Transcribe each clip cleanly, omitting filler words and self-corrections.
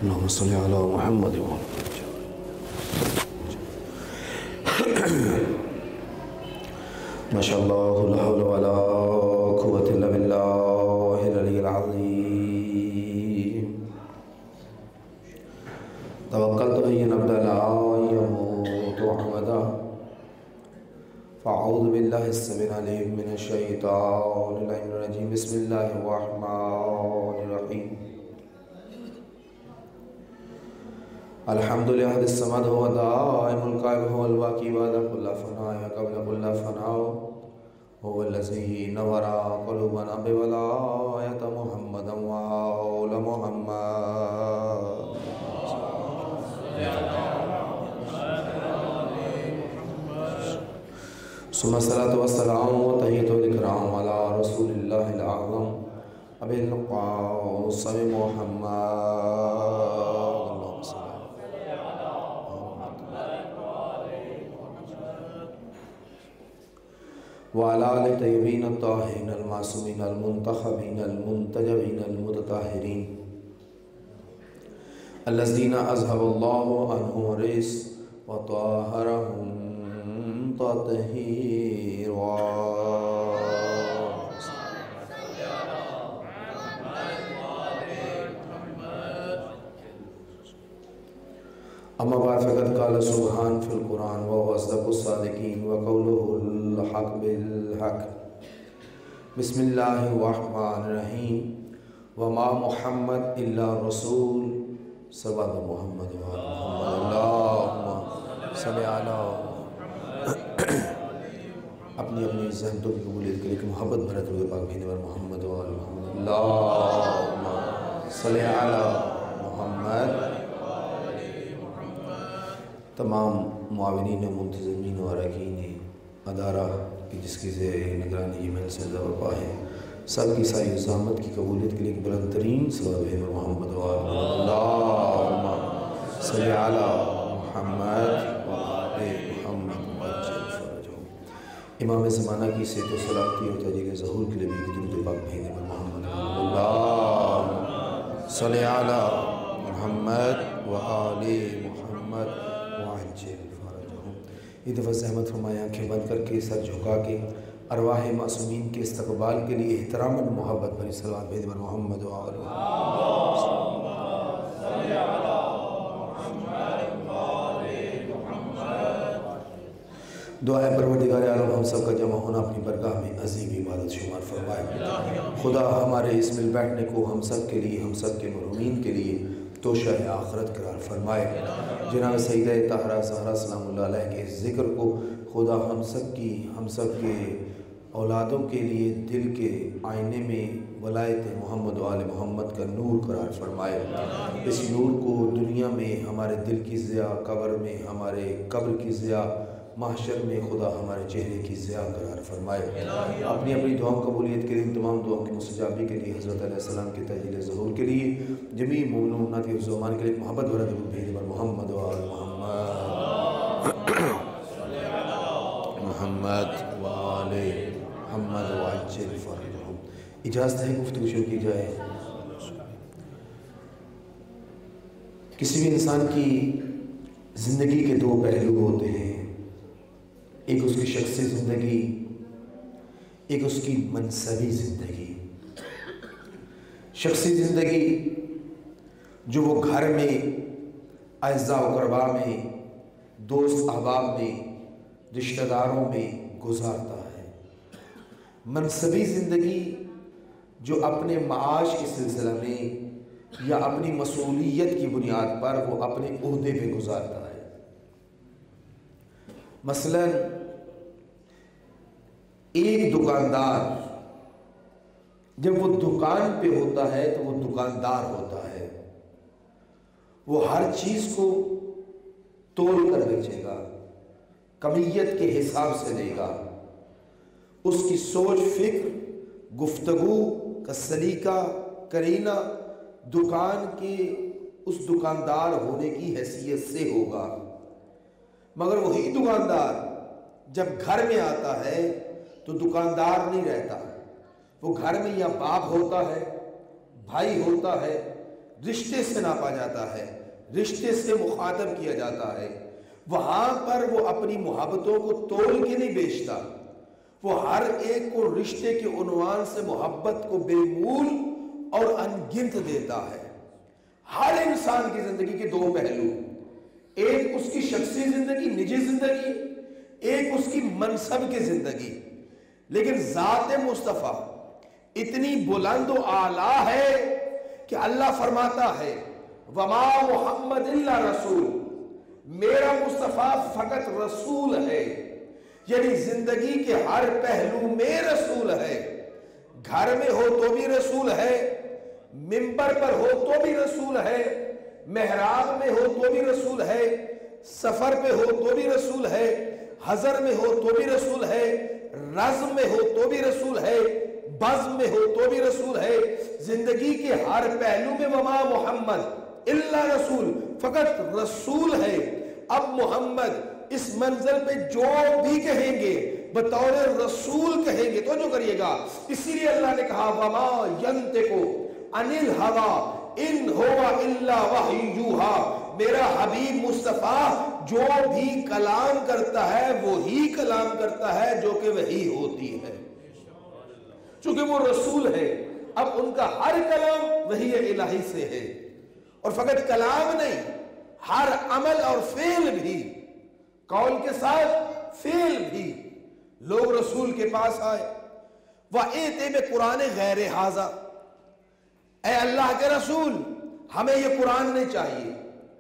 اللهم صل على محمد ما شاء الله لا حول ولا قوة إلا بالله العلي العظيم توكلت أن أبدا لا يموت أحمدا فأعوذ بالله السميع العليم من الشيطان الرجيم بسم الله الرحمن الرحيم الحمد لله الصمد هو دائم القائم هو الباقي بعد كل فناء قبل كل فناء هو الذي نور قلوبنا بولاية محمد وآل محمد ثم الصلاة والسلام وتحية الإكرام على رسول الله الأعظم أبي القاسم محمد وعلى آل الطيبين الطاهرين المعصومين المنتخبين المنتجبين المتطهرين الذين أذهب الله عنهم الرجس وطهرهم تطهيرا أما بعد فقد قال سبحان في القرآن وهو أصدق الصادقين وقوله الحق بالحق بسم الله الرحمن الرحيم وما محمد إلا رسول صلى محمد اللهم صل على اپنی ذہنتوں کی قبولیت کے لیے محبت بھرے درود پاک بھیجنے پر محمد و آل محمد اللہم صلی علی محمد تمام معاونین و منتظمین و اراکین ادارہ جس کی نگرانی یہ محل سے برپا ہے سب کی ساری زحمت کی قبولیت کے لیے بلند ترین صلوات بھیجنے پر محمد و آل محمد اللہم صلی علی محمد و آل محمد امام زمانہ کی صحت و سلامتی اور تجدید ظہور کے لیے بھی درود پاک بھیجنے پر محمد اللہم صلی علی محمد و آل محمد وعجل فرجہم. یہ دفعہ زحمت فرمائے آنکھیں بند کر کے سر جھکا کے ارواح معصومین کے استقبال کے لیے احترام و محبت بھری صلوات بھیجنے پر محمد و آل دعا ہے پروردگار عالم ہم سب کا جمع ہونا اپنی برگاہ میں عظیم عبادت شمار فرمائے. خدا ہمارے اس مل بیٹھنے کو ہم سب کے لیے ہم سب کے مرحومین کے لیے توشہ آخرت قرار فرمائے. جناب سیدہ طاہرہ زہرا سلام اللہ علیہ کے ذکر کو خدا ہم سب کے اولادوں کے لیے دل کے آئینے میں ولایت محمد و آل محمد کا نور قرار فرمائے. اس نور کو دنیا میں ہمارے دل کی ضیاء، قبر میں ہمارے قبر کی ضیاء، محشر میں خدا ہمارے چہرے کی ضیاء قرار فرمائے. اپنی اپنی دعاؤں قبولیت کے لیے تمام دعاؤں کی مستجابی کے لیے حضرت علیہ السلام کے تجلیل ظہور کے لیے جمیع مومنون کے حفظ و امان کے لیے محبت بھرا درود بھیجنے پر محمد و آل محمد محمد و آل محمد وعجل فرجہم. اجازت ہے گفتگو شروع کی جائے. کسی بھی انسان کی زندگی کے دو پہلو ہوتے ہیں، ایک اس کی شخصی زندگی، ایک اس کی منصبی زندگی. شخصی زندگی جو وہ گھر میں اعزاء و اقربا میں دوست احباب میں رشتہ داروں میں گزارتا ہے. منصبی زندگی جو اپنے معاش کے سلسلہ میں یا اپنی مسئولیت کی بنیاد پر وہ اپنے عہدے پہ گزارتا ہے. مثلا ایک دکاندار جب وہ دکان پہ ہوتا ہے تو وہ دکاندار ہوتا ہے. وہ ہر چیز کو تول کر بیچے گا، کمیت کے حساب سے دے گا. اس کی سوچ، فکر، گفتگو کا سلیقہ، کرینہ دکان کے اس دکاندار ہونے کی حیثیت سے ہوگا. مگر وہی دکاندار جب گھر میں آتا ہے تو دکاندار نہیں رہتا. وہ گھر میں یا باپ ہوتا ہے، بھائی ہوتا ہے، رشتے سے ناپا جاتا ہے، رشتے سے مخاطب کیا جاتا ہے، وہاں پر وہ اپنی محبتوں کو تول کے نہیں بیچتا، وہ ہر ایک کو رشتے کے عنوان سے محبت کو بے مول اور انگنت دیتا ہے۔ ہر انسان کی زندگی کے دو پہلو، ایک اس کی شخصی زندگی، نجی زندگی، ایک اس کی منصب کی زندگی، لیکن ذات مصطفیٰ اتنی بلند و اعلیٰ ہے کہ اللہ فرماتا ہے وما محمد الا رسول، میرا مصطفیٰ فقط رسول ہے، یعنی زندگی کے ہر پہلو میں رسول ہے، گھر میں ہو تو بھی رسول ہے، منبر پر ہو تو بھی رسول ہے، محراب میں ہو تو بھی رسول ہے، سفر پہ ہو تو بھی رسول ہے، حضر میں ہو تو بھی رسول ہے، رزم میں ہو تو بھی رسول ہے، بزم میں ہو تو بھی رسول ہے، زندگی کے ہر پہلو میں وما محمد الا رسول، فقط رسول ہے۔ اب محمد اس منزل پہ جو بھی کہیں گے بطور رسول کہیں گے، تو جو کریے گا، اسی لیے اللہ نے کہا وما ینطقو عن الہوی ان ہوا الا وحی یوحی، میرا حبیب مصطفیٰ جو بھی کلام کرتا ہے وہی کلام کرتا ہے جو کہ وحی ہوتی ہے، چونکہ وہ رسول ہے۔ اب ان کا ہر کلام وحی الہی سے ہے، اور فقط کلام نہیں، ہر عمل اور فعل بھی، قول کے ساتھ فعل بھی۔ لوگ رسول کے پاس آئے وَإِتِ بِقُرْآنِ غَيْرِ هَذَا، اے اللہ کے رسول ہمیں یہ قرآن نہیں چاہیے،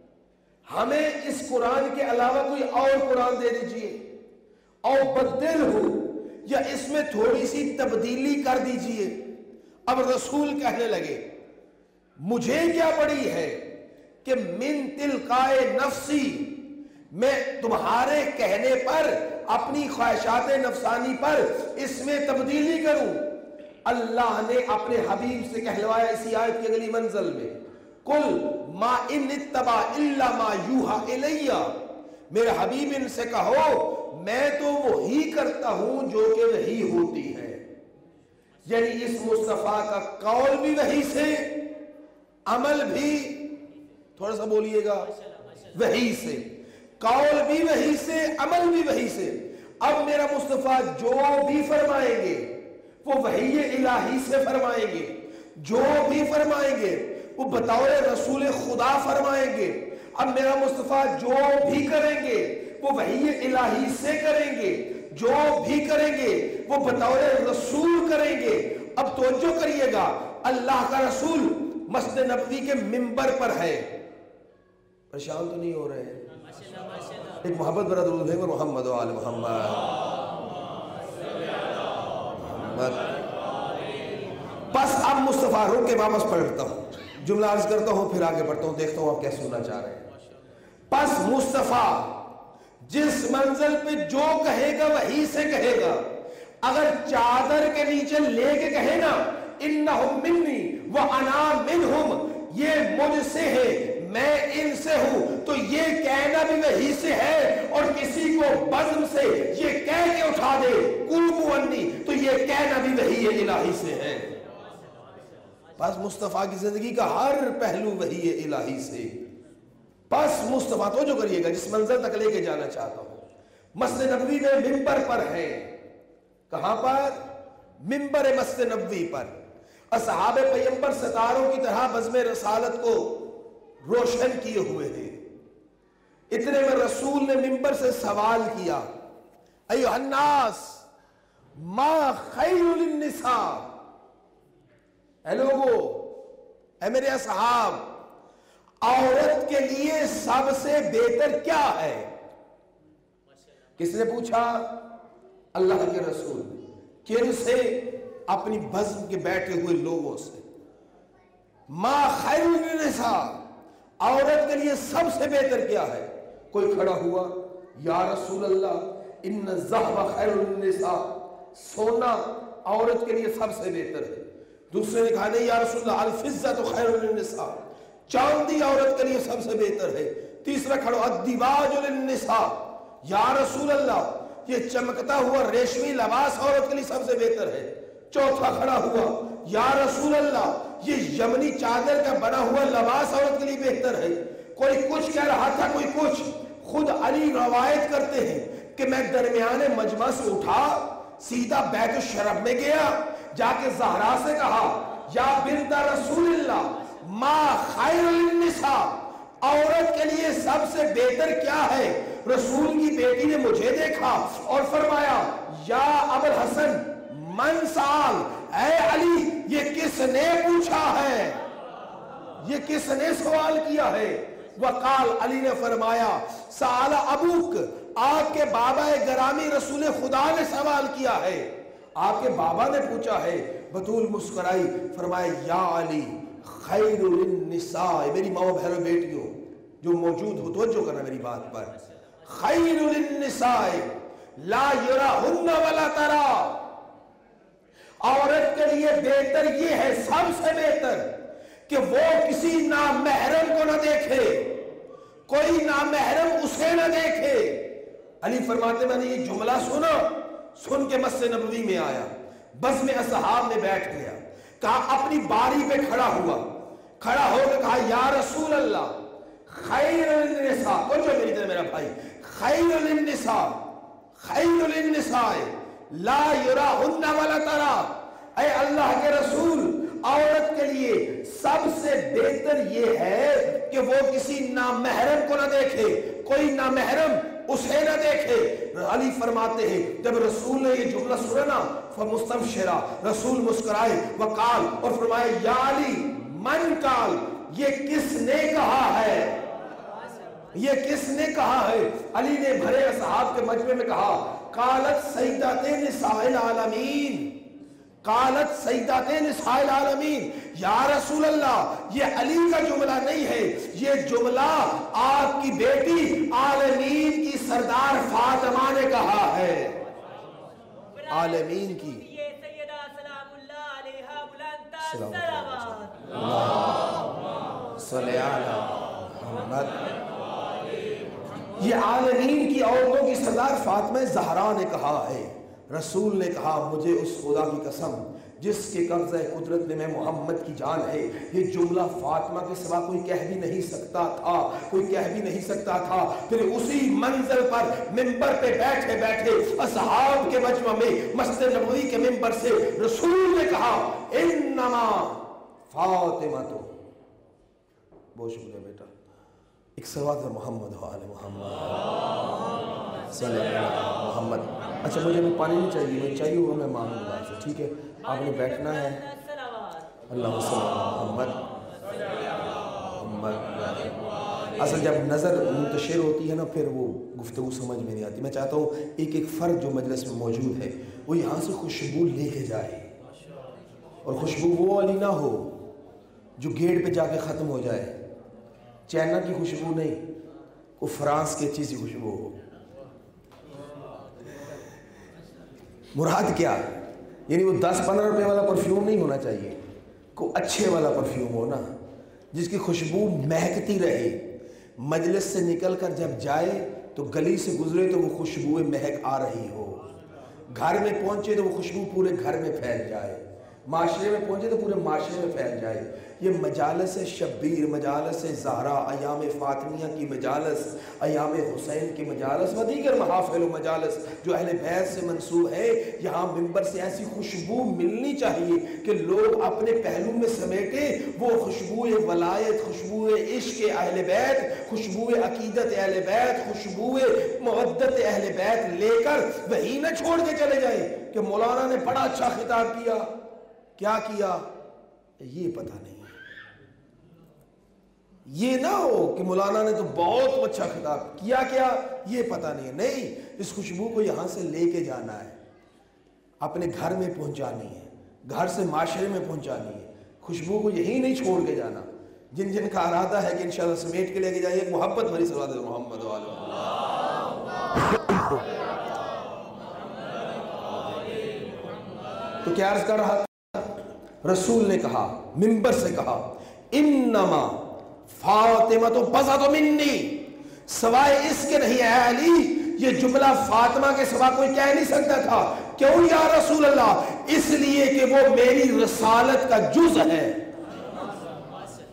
ہمیں اس قرآن کے علاوہ کوئی اور قرآن دے دیجئے، اور بدل ہو یا اس میں تھوڑی سی تبدیلی کر دیجئے۔ اب رسول کہنے لگے مجھے کیا پڑی ہے کہ من تلقائے نفسی، میں تمہارے کہنے پر اپنی خواہشات نفسانی پر اس میں تبدیلی کروں۔ اللہ نے اپنے حبیب سے کہلوایا اسی آیت کی اگلی منزل میں قل ما ان اتبع الا ما یوحى الی، میرے حبیب ان سے کہو میں تو وہی کرتا ہوں جو کہ وحی ہوتی ہے، یعنی اس مصطفیٰ کا قول بھی وحی سے، عمل بھی، تھوڑا سا بولیے گا، وحی سے، قول بھی وحی سے، عمل بھی وحی سے۔ اب میرا مصطفیٰ جو بھی فرمائیں گے وہ وحی الہی سے فرمائیں گے، جو بھی فرمائیں گے وہ بطور رسول خدا فرمائیں گے۔ اب میرا مصطفیٰ جو بھی کریں گے وہ وحی الہی سے کریں گے، جو بھی کریں گے وہ بطور رسول کریں گے۔ اب توجہ کریے گا، اللہ کا رسول مسجد نبوی کے منبر پر ہے، پریشان تو نہیں ہو رہے ہیں؟ ایک محبت برا درود بھیجو محمد و آل محمد۔ بس اب مصطفیٰ رک کے واپس پڑھتا ہوں، جملہ عرض کرتا ہوں پھر آگے بڑھتا ہوں، دیکھتا ہوں آپ کیا سننا چاہ رہے ہیں۔ پس مصطفیٰ جس منزل پہ جو کہے گا وہی سے کہے گا، اگر چادر کے نیچے لے کے کہے نا انہم منی وانا منہم، یہ مجھ سے ہے میں ان سے ہوں، تو یہ کہنا بھی وحی سے ہے، اور کسی کو بزم سے یہ کہہ کے اٹھا دے قوموا انی، تو یہ کہنا بھی وحی الہی سے ہے۔ بس مصطفیٰ کی زندگی کا ہر پہلو وحی الہی سے۔ بس مصطفیٰ تو جو کریے گا، جس منزل تک لے کے جانا چاہتا ہوں، مسجد نبوی میں منبر پر ہے۔ کہاں پر؟ منبر مسجد نبوی پر۔ اصحاب پیغمبر ستاروں کی طرح بزم رسالت کو روشن کیے ہوئے تھے۔ اتنے میں رسول نے منبر سے سوال کیا ایھا الناس ما خیر للنساء، اے لوگو، اے میرے اصحاب، عورت کے لیے سب سے بہتر کیا ہے؟ کس نے پوچھا؟ اللہ کے رسول۔ کن سے؟ اپنی بزم کے بیٹھے ہوئے لوگوں سے۔ ما خیر للنساء، عورت کے لیے سب سے بہتر کیا ہے؟ کوئی کھڑا ہوا، یا رسول اللہ ان الذهب خیر للنساء، سونا عورت کے لیے سب سے بہتر ہے۔ دوسرے نے کہا نہیں یا رسول اللہ الفضة خیر للنساء، چاندی عورت کے لیے سب سے بہتر ہے۔ تیسرا کھڑا الدیباج للنساء، یا رسول اللہ یہ چمکتا ہوا ریشمی لباس عورت کے لیے سب سے بہتر ہے۔ چوتھا کھڑا ہوا یا رسول اللہ یہ یمنی چادر کا بنا ہوا لباس عورت کے لیے بہتر ہے۔ کوئی کچھ کہہ رہا تھا، کوئی کچھ۔ خود علی روایت کرتے ہیں کہ میں درمیان مجمع سے اٹھا، سیدھا بیت الشرف میں گیا، جا کے زہرا سے کہا یا بنت رسول اللہ ما خیر النساء، عورت کے لیے سب سے بہتر کیا ہے؟ رسول کی بیٹی نے مجھے دیکھا اور فرمایا یا ابو الحسن من سال، اے علی یہ کس نے پوچھا ہے، یہ کس نے سوال کیا ہے؟ وقال، علی نے فرمایا سال ابوک، آپ کے بابا گرامی رسول خدا نے سوال کیا ہے، آپ کے بابا نے پوچھا ہے۔ بطول مسکرائی، فرمایا یا علی خیر للنساء، میری ماں و بہنوں بیٹیوں جو موجود ہو توجہ کرنا میری بات پر، خیر للنساء لا یراہن ولا ترا، عورت کے لیے بہتر یہ ہے، سب سے بہتر کہ وہ کسی نامحرم کو نہ دیکھے، کوئی نامحرم اسے نہ دیکھے۔ علی فرماتے میں نے یہ جملہ سنا، سن کے مسجد نبوی میں آیا، بس میں اصحاب میں بیٹھ گیا، کہا اپنی باری پہ کھڑا ہوا، کھڑا ہو کے کہا یا رسول اللہ خیر للنساء، جو میری طرح میرا بھائی، خیر للنساء، خیر للنساء لا یراہن ولا ترا، اے اللہ کے رسول عورت کے لیے سب سے بہتر یہ ہے کہ وہ کسی نامحرم کو نہ دیکھے، کوئی نامحرم اسے نہ دیکھے۔ علی فرماتے ہیں جب رسول نے یہ جملہ سنا نا فمستبشرا، رسول مسکرائے، وقال اور فرمائے یا علی من قال، یہ کس نے کہا ہے، یہ کس نے کہا ہے؟ علی نے بھرے اصحاب کے مجمع میں کہا قالت سیدات نساء العالمین، قالت سیدات نساء العالمین، یا رسول اللہ یہ علی کا جملہ نہیں ہے، یہ جملہ آپ کی بیٹی عالمین کی سردار فاطمہ نے کہا ہے، عالمین کی سیدہ سلام اللہ علیہا بلند صلوات اللہ صلی علی محمد۔ یہ عالمین کی عورتوں کی سردار فاطمہ زہرا نے کہا ہے۔ رسول نے کہا مجھے اس خدا کی قسم جس کے قبضہ قدرت میں محمد کی جان ہے، یہ جملہ فاطمہ کے سوا کوئی کہہ بھی نہیں سکتا تھا، کوئی کہہ بھی نہیں سکتا تھا۔ پھر اسی منزل پر ممبر پہ بیٹھے بیٹھے اصحاب کے مجمع میں مسجد نبوی کے ممبر سے رسول نے کہا انما فاطمہ تو، بہت شکریہ بیٹا، ایک سواد محمد و آل محمد صلی اللہ علیہ محمد۔ اچھا مجھے بھی پانی نہیں چاہیے، میں چاہیے ہوگا میں مانگوں گا آپ سے، ٹھیک ہے؟ آپ نے بیٹھنا ہے۔ اللہ صلی اللہ محمد محمد۔ اصل جب نظر منتشر ہوتی ہے نا پھر وہ گفتگو سمجھ میں نہیں آتی۔ میں چاہتا ہوں ایک ایک فرد جو مجلس میں موجود ہے وہ یہاں سے خوشبو لے کے جائے، اور خوشبو وہ والی نہ ہو جو گیٹ پہ جا کے ختم ہو جائے، چائنا کی خوشبو نہیں، وہ فرانس کی اچھی سی خوشبو ہو۔ مراد کیا؟ یعنی وہ 10-15 روپے والا پرفیوم نہیں ہونا چاہیے، کوئی اچھے والا پرفیوم ہو نا، جس کی خوشبو مہکتی رہے، مجلس سے نکل کر جب جائے تو گلی سے گزرے تو وہ خوشبو مہک آ رہی ہو، گھر میں پہنچے تو وہ خوشبو پورے گھر میں پھیل جائے، معاشرے میں پہنچے تو پورے معاشرے میں پھیل جائے۔ یہ مجالس شبیر، مجالس زہرا، ایام فاطمیہ کی مجالس، ایام حسین کی مجالس و دیگر محافل و مجالس جو اہل بیت سے منسوب ہے، یہاں ممبر سے ایسی خوشبو ملنی چاہیے کہ لوگ اپنے پہلو میں سمیٹے، وہ خوشبو ولایت، خوشبو عشق اہل بیت، خوشبو عقیدت اہل بیت، خوشبو مودت اہل بیت لے کر وہی نہ چھوڑ کے چلے جائیں کہ مولانا نے بڑا اچھا خطاب کیا، کیا کیا یہ پتہ نہیں ہے۔ یہ نہ ہو کہ مولانا نے تو بہت اچھا خطاب کیا یہ پتہ نہیں ہے۔ نہیں، اس خوشبو کو یہاں سے لے کے جانا ہے، اپنے گھر میں پہنچانی ہے، گھر سے معاشرے میں پہنچانی ہے، خوشبو کو یہی نہیں چھوڑ کے جانا۔ جن جن کا ارادہ ہے کہ انشاءاللہ سمیٹ کے لے کے جائیے، محبت بھری صلوات محمد و آل محمد۔ تو کیا عرض کر رہا تھا؟ رسول نے کہا، منبر سے کہا انما فاطمہ تو بزت منی، سوائے اس کے نہیں اے علی، یہ جملہ فاطمہ کے سوا کوئی کہہ نہیں سکتا تھا۔ کیوں یا رسول اللہ؟ اس لیے کہ وہ میری رسالت کا جز ہے،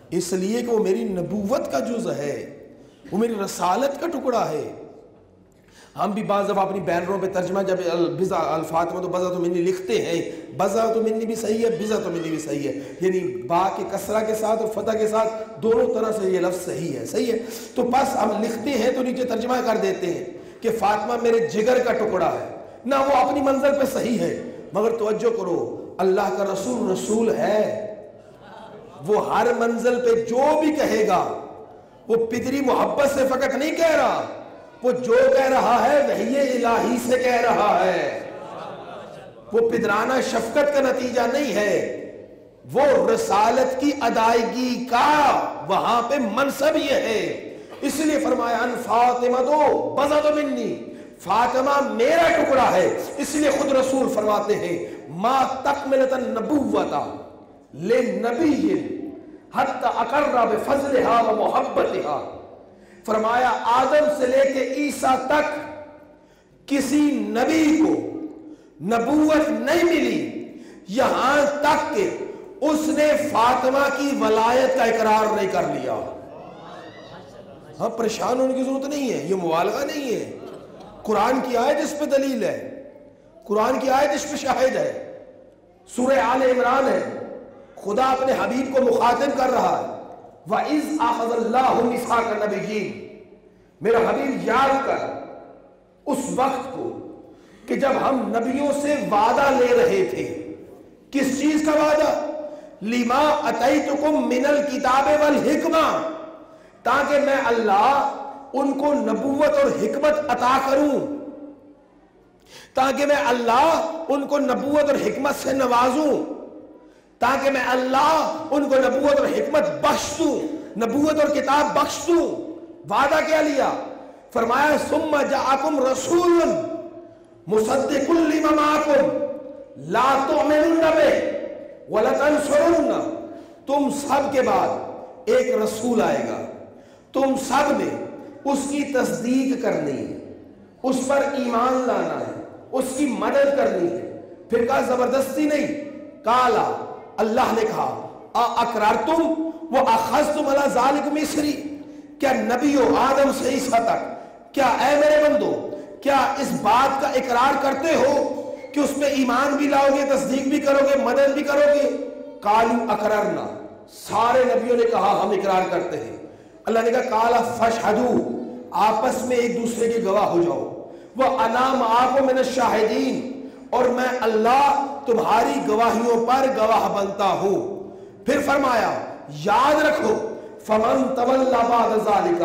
اس لیے کہ وہ میری نبوت کا جز ہے، وہ میری رسالت کا ٹکڑا ہے۔ ہم بھی بعض دفعہ اپنی بینروں پہ ترجمہ جب الفاطمہ تو بضعۃ منی لکھتے ہیں، بضعۃ منی بھی صحیح ہے، بضعۃ منی بھی صحیح ہے، یعنی با کے کسرہ کے ساتھ اور فتح کے ساتھ دونوں طرح سے یہ لفظ صحیح ہے۔ تو بس ہم لکھتے ہیں تو نیچے ترجمہ کر دیتے ہیں کہ فاطمہ میرے جگر کا ٹکڑا ہے، نہ وہ اپنی منزل پہ صحیح ہے، مگر توجہ کرو اللہ کا رسول رسول ہے، وہ ہر منزل پہ جو بھی کہے گا وہ پدری محبت سے فقط نہیں کہہ رہا، وہ جو کہہ رہا ہے وحی الہی سے کہہ رہا ہے، وہ پدرانہ شفقت کا نتیجہ نہیں ہے، وہ رسالت کی ادائیگی کا وہاں پہ منصب یہ ہے۔ اس لیے فرمایا ان فاطمہ تو بضعۃ منی، فاطمہ میرا ٹکڑا ہے۔ اس لیے خود رسول فرماتے ہیں ما تکملت النبوۃ لنبی حتی اقر بفضلها ومحبتها، فرمایا آدم سے لے کے عیسیٰ تک کسی نبی کو نبوت نہیں ملی یہاں تک کہ اس نے فاطمہ کی ولایت کا اقرار نہیں کر لیا۔ ہاں پریشان ہونے کی ضرورت نہیں ہے، یہ مبالغہ نہیں ہے، قرآن کی آیت اس پہ دلیل ہے، قرآن کی آیت اس پہ شاہد ہے، سورہ آل عمران ہے، خدا اپنے حبیب کو مخاطب کر رہا ہے وَإِذْ أَخَذَ اللَّهُ مِيثَاقَ النَّبِيِّينَ، میرا حبیب یاد کر اس وقت کو کہ جب ہم نبیوں سے وعدہ لے رہے تھے۔ کس چیز کا وعدہ؟ لِمَا أَتَيْتُكُم مِّنَ الْكِتَابِ وَالْحِكْمَةِ، تاکہ میں اللہ ان کو نبوت اور حکمت عطا کروں، تاکہ میں اللہ ان کو نبوت اور حکمت سے نوازوں، تاکہ میں اللہ ان کو نبوت اور حکمت بخش دوں، نبوت اور کتاب بخش دوں۔ وعدہ کیا لیا؟ فرمایا ثم جاءکم رسول مصدق لما معکم لا تؤمنون بہ ولتنصرون، تم سب کے بعد ایک رسول آئے گا، تم سب نے اس کی تصدیق کرنی ہے، اس پر ایمان لانا ہے، اس کی مدد کرنی ہے۔ پھر کہا زبردستی نہیں، کالا اللہ نے کہا اقررتم واخذتم علی ذلک مصری، کیا نبیوں آدم سے عیسیٰ تک، کیا اے میرے بندو کیا اس بات کا اقرار کرتے ہو کہ اس میں ایمان بھی لاؤ گے، تصدیق بھی کرو گے، مدد بھی کرو گے؟ قالوا اقررنا، سارے نبیوں نے کہا ہم اقرار کرتے ہیں۔ اللہ نے کہا قال فاشہدوا، آپس میں ایک دوسرے کے گواہ ہو جاؤ، وانا معکم من الشاہدین، اور میں اللہ تمہاری گواہیوں پر گواہ بنتا ہوں۔ پھر فرمایا یاد رکھو فمن تولی بعد ذالک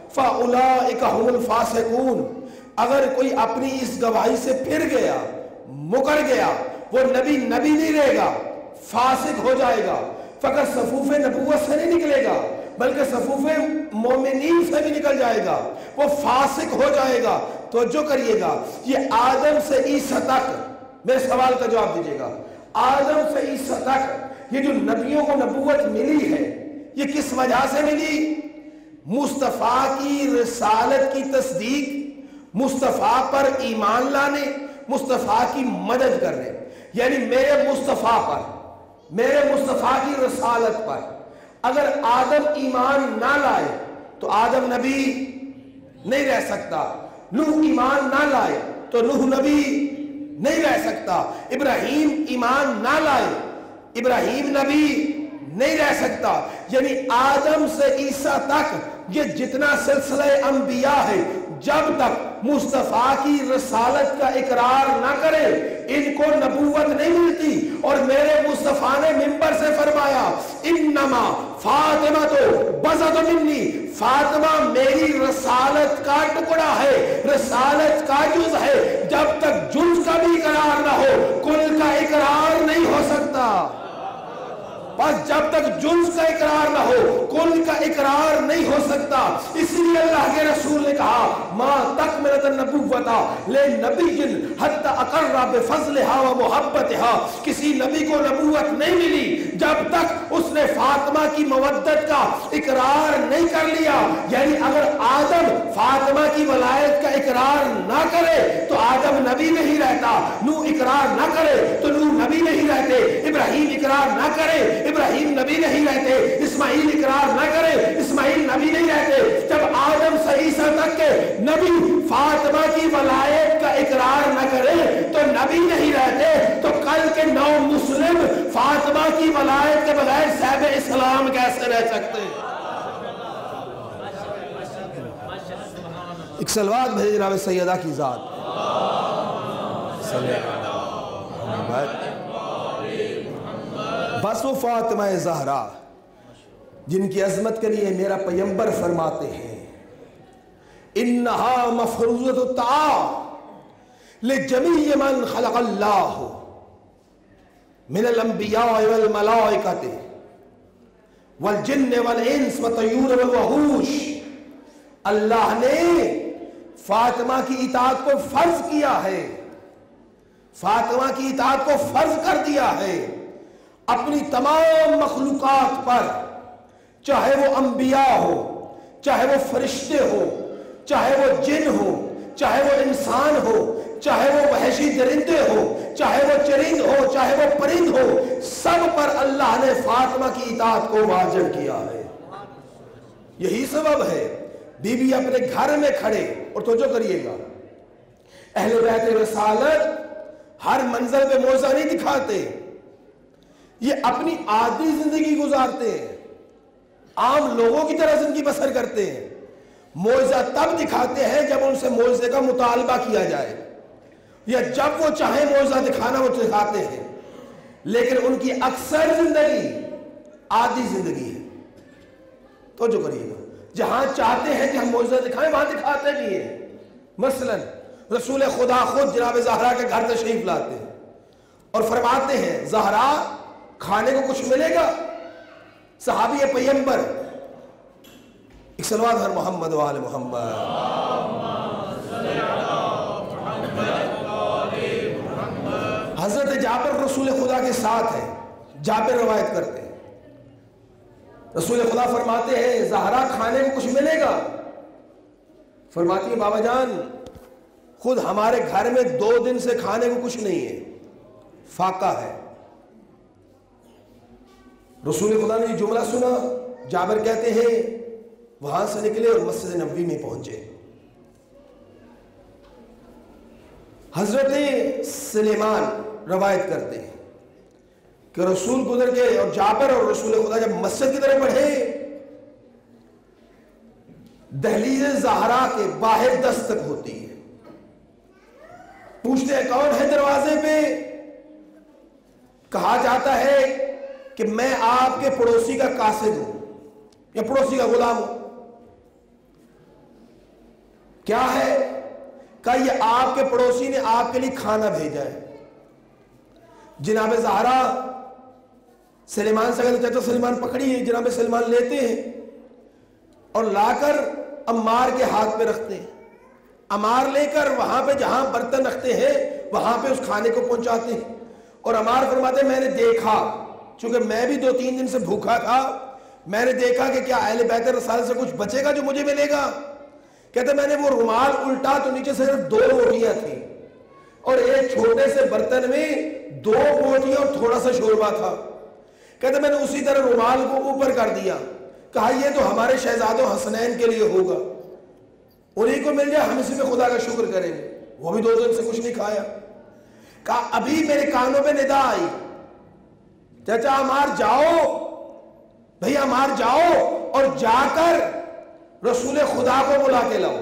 فاولئک هم الفاسقون، اگر کوئی اپنی اس گواہی سے پھر گیا، مکر گیا، وہ نبی نہیں رہے گا، فاسق ہو جائے گا، فقط صفوف نبوت سے نہیں نکلے گا بلکہ صفوف مومنین سے بھی نکل جائے گا، وہ فاسق ہو جائے گا۔ توجہ کریے گا، یہ آدم سے عیسیٰ تک، میرے سوال کا جواب دیجیے گا، آدم سے عیسیٰ تک یہ جو نبیوں کو نبوت ملی ہے یہ کس وجہ سے ملی؟ مصطفیٰ کی رسالت کی تصدیق، مصطفیٰ پر ایمان لانے، مصطفیٰ کی مدد کرنے، یعنی میرے مصطفیٰ پر، میرے مصطفیٰ کی رسالت پر اگر آدم ایمان نہ لائے تو آدم نبی نہیں رہ سکتا، نوح ایمان نہ لائے تو نوح نبی نہیں رہ سکتا، ابراہیم ایمان نہ لائے ابراہیم نبی نہیں رہ سکتا۔ یعنی آدم سے عیسیٰ تک یہ جتنا سلسلہ انبیاء ہے، جب تک مصطفیٰ کی رسالت کا اقرار نہ کرے ان کو نبوت نہیں ملتی۔ اور میرے مصطفیٰ نے منبر سے فرمایا انما فاطمہ تو بضعۃ منی، فاطمہ میری رسالت کا ٹکڑا ہے، رسالت کا جز ہے، جب تک جز کا بھی اقرار نہ ہو کل کا اقرار نہیں ہو سکتا۔ بس جب تک جز کا اقرار نہ ہو کل کا اقرار نہیں ہو سکتا۔ اس لیے اللہ کے رسول نے کہا ما تکملت النبوۃ لنبی حتی اقر بفضلها ومحبتها، کسی نبی کو نبوت نہیں ملی جب تک اس نے فاطمہ کی مودت کا اقرار نہیں کر لیا۔ یعنی اگر آدم فاطمہ کی ولایت کا اقرار نہ کرے تو آدم نبی نہیں رہتا، نوح اقرار نہ کرے تو نوح نبی نہیں رہتے، ابراہیم اقرار نہ کرے ابراہیم نبی نہیں رہتے، اسماعیل اقرار نبی فاطمہ کی ولایت کا اقرار نہ کرے تو نبی نہیں رہتے، تو کل کے 9 مسلم فاطمہ کی ولایت کے بغیر صاحب اسلام کیسے رہ سکتے ہیں؟ ایک صلوات بھیج جناب سیدہ کی ذات بس وہ فاطمہ زہرا جن کی عظمت کے لیے میرا پیغمبر فرماتے ہیں انہا مفروضۃ الطاعہ لجمیع من خلق اللہ من الانبیاء والملائکۃ والجن والانس والطیور والوحوش، اللہ نے فاطمہ کی اطاعت کو فرض کیا ہے، فاطمہ کی اطاعت کو فرض کر دیا ہے اپنی تمام مخلوقات پر، چاہے وہ انبیاء ہو، چاہے وہ فرشتے ہو، چاہے وہ جن ہو، چاہے وہ انسان ہو، چاہے وہ وحشی درندے ہو، چاہے وہ چرند ہو، چاہے وہ پرند ہو، سب پر اللہ نے فاطمہ کی اطاعت کو واجب کیا ہے۔ یہی سبب ہے بی بی اپنے گھر میں کھڑے، اور توجہ کریے گا، اہل بیت رسالت ہر منظر پہ موعظہ نہیں دکھاتے، یہ اپنی عادی زندگی گزارتے ہیں، عام لوگوں کی طرح زندگی بسر کرتے ہیں۔ موعظہ تب دکھاتے ہیں جب ان سے موعظے کا مطالبہ کیا جائے، یا جب وہ چاہیں موعظہ دکھانا وہ دکھاتے ہیں، لیکن ان کی اکثر زندگی عادی زندگی ہے۔ تو جو کریے گا، جہاں چاہتے ہیں کہ ہم موعظہ دکھائیں وہاں دکھاتے بھی ہیں۔ مثلا رسول خدا خود جناب زہرا کے گھر تشریف لاتے ہیں اور فرماتے ہیں زہرا کھانے کو کچھ ملے گا؟ صحابی پیغمبر، ایک صلوات ہر محمد وآل محمد۔ حضرت جابر رسول خدا کے ساتھ ہے، جابر روایت کرتے ہیں، رسول خدا فرماتے ہیں زہرا کھانے کو کچھ ملے گا؟ فرماتی ہے بابا جان خود ہمارے گھر میں 2 دن سے کھانے کو کچھ نہیں ہے، فاقہ ہے۔ رسول خدا نے یہ جملہ سنا، جابر کہتے ہیں وہاں سے نکلے اور مسجد نبوی میں پہنچے۔ حضرت سلیمان روایت کرتے ہیں کہ رسول گزر گئے اور جابر اور رسول خدا جب مسجد کی طرف بڑھے، دہلیز زہرا کے باہر دستک ہوتی ہے، پوچھتے ہیں کون ہے دروازے پہ؟ کہا جاتا ہے کہ میں آپ کے پڑوسی کا قاصد ہوں یا پڑوسی کا غلام ہوں۔ کیا ہے؟ کہ یہ آپ کے پڑوسی نے آپ کے لیے کھانا بھیجا ہے۔ جناب زہرا سلیمان سے کہتے چچا سلیمان پکڑیے، جناب سلیمان لیتے ہیں اور لا کر عمار کے ہاتھ پہ رکھتے ہیں، عمار لے کر وہاں پہ جہاں برتن رکھتے ہیں وہاں پہ اس کھانے کو پہنچاتے ہیں، اور عمار فرماتے ہیں میں نے دیکھا، چونکہ میں بھی 2-3 دن سے بھوکا تھا، میں نے دیکھا کہ کیا اہل بیت رسالت سے کچھ بچے گا جو مجھے ملے گا؟ کہتے میں نے وہ رومال الٹا تو نیچے سے صرف 2 روٹیاں تھیں اور ایک چھوٹے سے برتن میں 2 روٹیاں اور تھوڑا سا شوربہ تھا۔ کہتے میں نے اسی طرح رومال کو اوپر کر دیا، کہا یہ تو ہمارے شہزادوں حسنین کے لیے ہوگا، انہیں کو مل جائے ہم اسی میں خدا کا شکر کریں گے۔ وہ بھی 2 دن سے کچھ نہیں کھایا۔ کہا ابھی میرے کانوں پہ ندا آئی، چچا عمار جاؤ، بھئی عمار جاؤ اور جا کر رسول خدا کو بلا کے لاؤ۔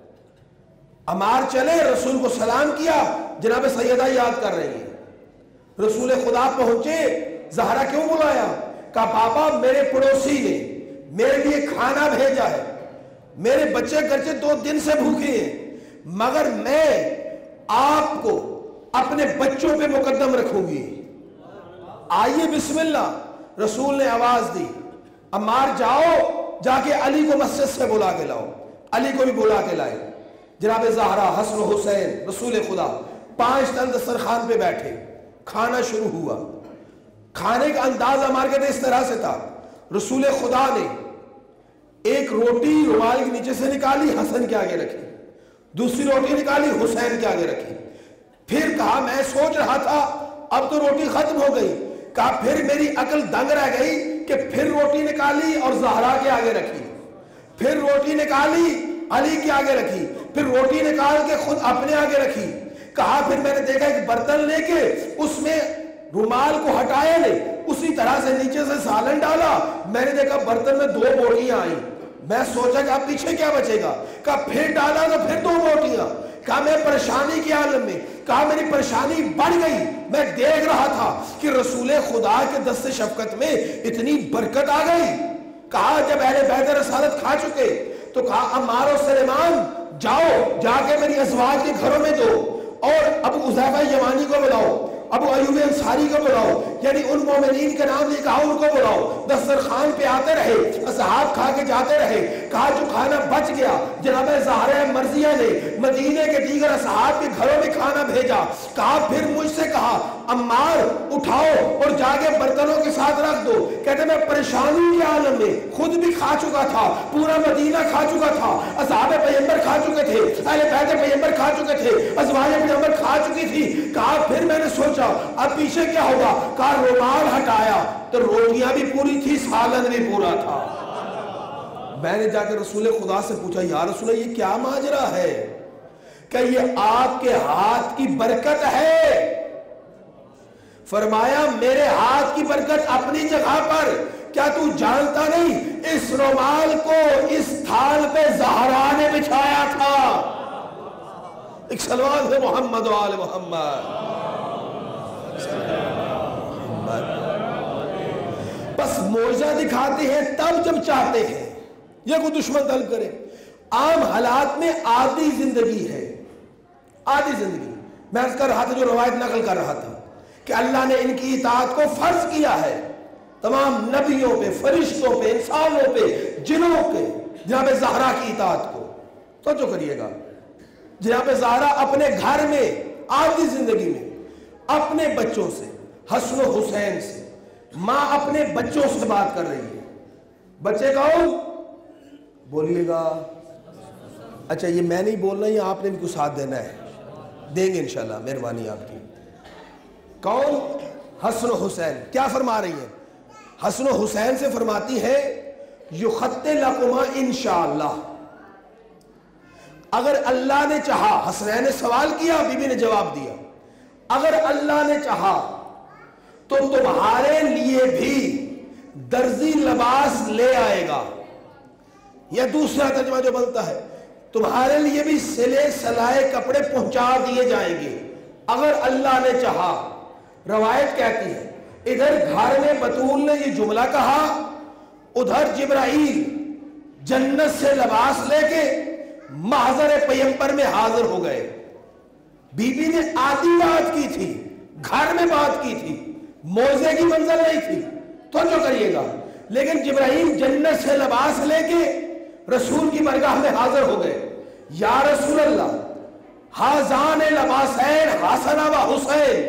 عمار چلے، رسول کو سلام کیا، جناب سیدہ یاد کر رہی ہیں۔ رسول خدا پہنچے، زہرا کیوں بلایا؟ کہا بابا میرے پڑوسی نے میرے لیے کھانا بھیجا ہے، میرے بچے گرچہ 2 دن سے بھوکے ہیں مگر میں آپ کو اپنے بچوں پہ مقدم رکھوں گی، آئیے بسم اللہ۔ رسول نے آواز دی عمار جاؤ جا کے علی کو مسجد سے بلا کے لاؤ، علی کو بھی بلا کے لائے۔ جناب زہرا، حسن و حسین، رسول خدا 5 تن دسترخوان پہ بیٹھے، کھانا شروع ہوا۔ کھانے کا انداز عمار کہتے اس طرح سے تھا، رسول خدا نے ایک روٹی رومال کے نیچے سے نکالی، حسن کے آگے رکھی، دوسری روٹی نکالی، حسین کے آگے رکھی، پھر کہا میں سوچ رہا تھا اب تو روٹی ختم ہو گئی، کہا پھر میری عقل دنگ رہ گئی کہ پھر روٹی نکالی اور زہرا کے آگے رکھی، پھر روٹی نکالی علی کے آگے رکھی، پھر روٹی نکال کے خود اپنے آگے رکھی. کہا پھر میں نے دیکھا ایک برتن لے کے اس میں رومال کو ہٹایا نہیں، اسی طرح سے نیچے سے سالن ڈالا. میں نے دیکھا برتن میں 2 بوٹیاں آئیں. میں سوچا کہ اب پیچھے کیا بچے گا. کہا پھر ڈالا تو پھر 2 بوٹیاں. کہا میں پریشانی کے عالم میں، کہا میری پریشانی بڑھ گئی. میں دیکھ رہا تھا کہ رسول خدا کے دست شفقت میں اتنی برکت آ گئی. کہا جب اہل بیت رسالت کھا چکے تو کہا عمار و سلیمان جاؤ جا کے میری ازواج کے گھروں میں دو، اور ابو حذیفہ یمانی کو بلاؤ، ابو ایوب انصاری کو بلاؤ، یعنی ان مومنین کے نام لے کہا ان کو بلاؤ. دسترخوان پہ آتے رہے، اصحاب کھا کے جاتے رہے. کہا جو کھانا بچ گیا جناب زہرہ مرضیہ نے مدینے کے دیگر اصحاب کے گھروں میں کھانا بھیجا. کہا پھر مجھ سے کہا عمار اٹھاؤ اور جا کے برتنوں کے ساتھ رکھ دو. کہتے میں پریشانی کے عالم میں خود بھی کھا چکا تھا، پورا مدینہ کھا چکا تھا، اصحاب پیغمبر کھا چکے تھے، اہل بیت پیغمبر کھا چکے تھے، ازواج پیغمبر کھا چکی تھی. کہا پھر میں نے سوچا اب پیچھے کیا ہوگا. کہا رومال ہٹایا تو روٹیاں بھی پوری تھی، سالن بھی پورا تھا. میں نے جا کے رسول خدا سے پوچھا یا رسول اللہ یہ کیا ماجرا ہے؟ کہ یہ آپ کے ہاتھ کی برکت ہے. فرمایا میرے ہاتھ کی برکت اپنی جگہ پر، کیا تو جانتا نہیں اس رومال کو اس تھال پہ زہرا نے بچھایا تھا. ایک صلوات ہے محمد و آل محمد. بس معجزہ دکھاتے ہیں تب جب چاہتے ہیں، یہ کوئی دشمن طلب کرے. عام حالات میں عادی زندگی ہے، عادی زندگی. میں عرض کر رہا تھا، جو روایت نقل کر رہا تھا کہ اللہ نے ان کی اطاعت کو فرض کیا ہے تمام نبیوں پہ، فرشتوں پہ، انسانوں پہ، جنوں پہ، جناب زہرا کی اطاعت کو. تو جو کریے گا جناب زہرا اپنے گھر میں عادی زندگی میں اپنے بچوں سے، حسن و حسین سے، ماں اپنے بچوں سے بات کر رہی ہے. بچے کون بولیے گا؟ اچھا یہ میں نہیں بولنا، یہ آپ نے بھی کچھ ساتھ دینا ہے، دیں گے انشاءاللہ، مہربانی آپ کی. کون؟ حسن و حسین. کیا فرما رہی ہیں؟ حسن و حسین سے فرماتی ہے یخط لکما انشاءاللہ، اگر اللہ نے چاہا. حسنین نے سوال کیا، بی بی نے جواب دیا، اگر اللہ نے چاہا تو تمہارے لیے بھی درزی لباس لے آئے گا. یا دوسرا ترجمہ جو بنتا ہے تمہارے لیے بھی سلے سلائے کپڑے پہنچا دیے جائیں گے اگر اللہ نے چاہا. روایت کہتی ہے ادھر گھر میں بطول نے یہ جملہ کہا، ادھر جبرائیل جنت سے لباس لے کے محضر پیمبر میں حاضر ہو گئے. بی بی نے آدھی بات کی تھی، گھر میں بات کی تھی، موزے کی منزل نہیں تھی. تو جو کریے گا، لیکن جبرائیل جنت سے لباس لے کے رسول کی برگاہ میں حاضر ہو گئے. یا رسول اللہ ہازان لباسین حسن و حسین،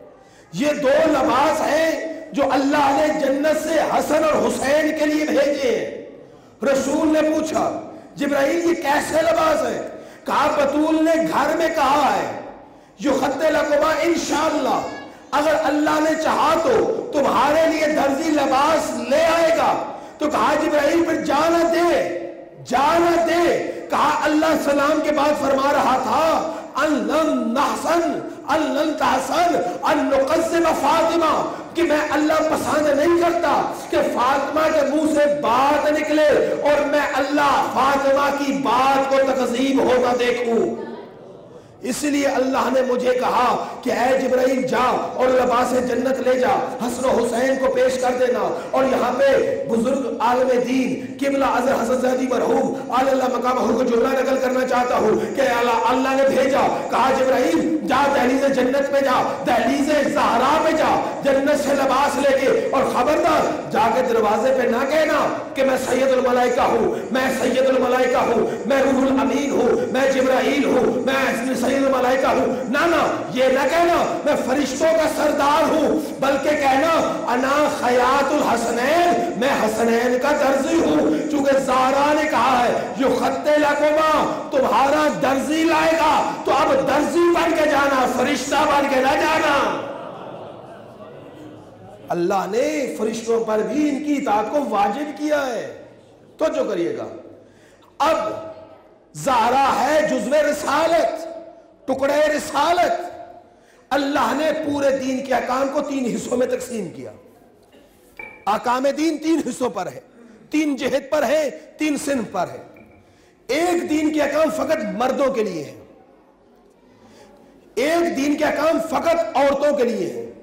یہ 2 لباس ہیں جو اللہ نے جنت سے حسن اور حسین کے لیے بھیجے ہیں. رسول نے پوچھا جبرائیل یہ کیسے لباس ہے؟ کہا بطول نے گھر میں کہا ہے یخط لکما انشاءاللہ، اگر اللہ نے چاہا تو تمہارے لیے درزی لباس لے آئے گا. تو کہا جبرائیل پھر جانا دے، جانا دے. کہا اللہ سلام کے بعد فرما رہا تھا ان لن نحسن ان لن تحسن ان نقسم فاطمہ، کہ میں اللہ پسند نہیں کرتا کہ فاطمہ کے منہ سے بات نکلے اور میں اللہ فاطمہ کی بات کو تکذیب ہوتا دیکھوں. اس لیے اللہ نے مجھے کہا کہ اے جبرائیل جا اور لباس جنت لے جا، حسن و حسین کو پیش کر دینا. اور یہاں پہ بزرگ عالم دین قبلہ اظہر حسن زیدی مرحوم آل اللہ مقامہ کو جملہ نقل کرنا چاہتا ہوں کہ اللہ نے بھیجا، کہا جبرائیل جا دہلیز جنت پہ جا، دہلیز زہرا پہ جا، جنت سے لباس لے کے، اور خبردار جا کے دروازے پہ نہ کہنا کہ میں سید الملائکہ ہوں، میں سید الملائکہ ہوں، میں روح الامین ہوں، میں جبرائیل ہوں، میں سید الملائکہ ہوں. نہ یہ نہ کہنا میں فرشتوں کا سردار ہوں، بلکہ کہنا انا خیاط الحسنین، میں حسنین کا درزی ہوں. چونکہ زہرا نے کہا ہے یخط لکما، تمہارا درزی لائے گا، تو اب درزی بن کے جانا، فرشتہ بن کے نہ جانا. اللہ نے فرشتوں پر بھی ان کی اطاعت کو واجب کیا ہے. تو جو کریے گا. اب زہرا ہے جزو رسالت، ٹکڑے رسالت۔ اللہ نے پورے دین کے احکام کو 3 حصوں میں تقسیم کیا۔ احکام دین 3 حصوں پر ہے، 3 جہت پر ہے، 3 صنف پر ہے۔ ایک دین کے احکام فقط مردوں کے لیے ہیں، ایک دین کے احکام فقط عورتوں کے لیے ہیں۔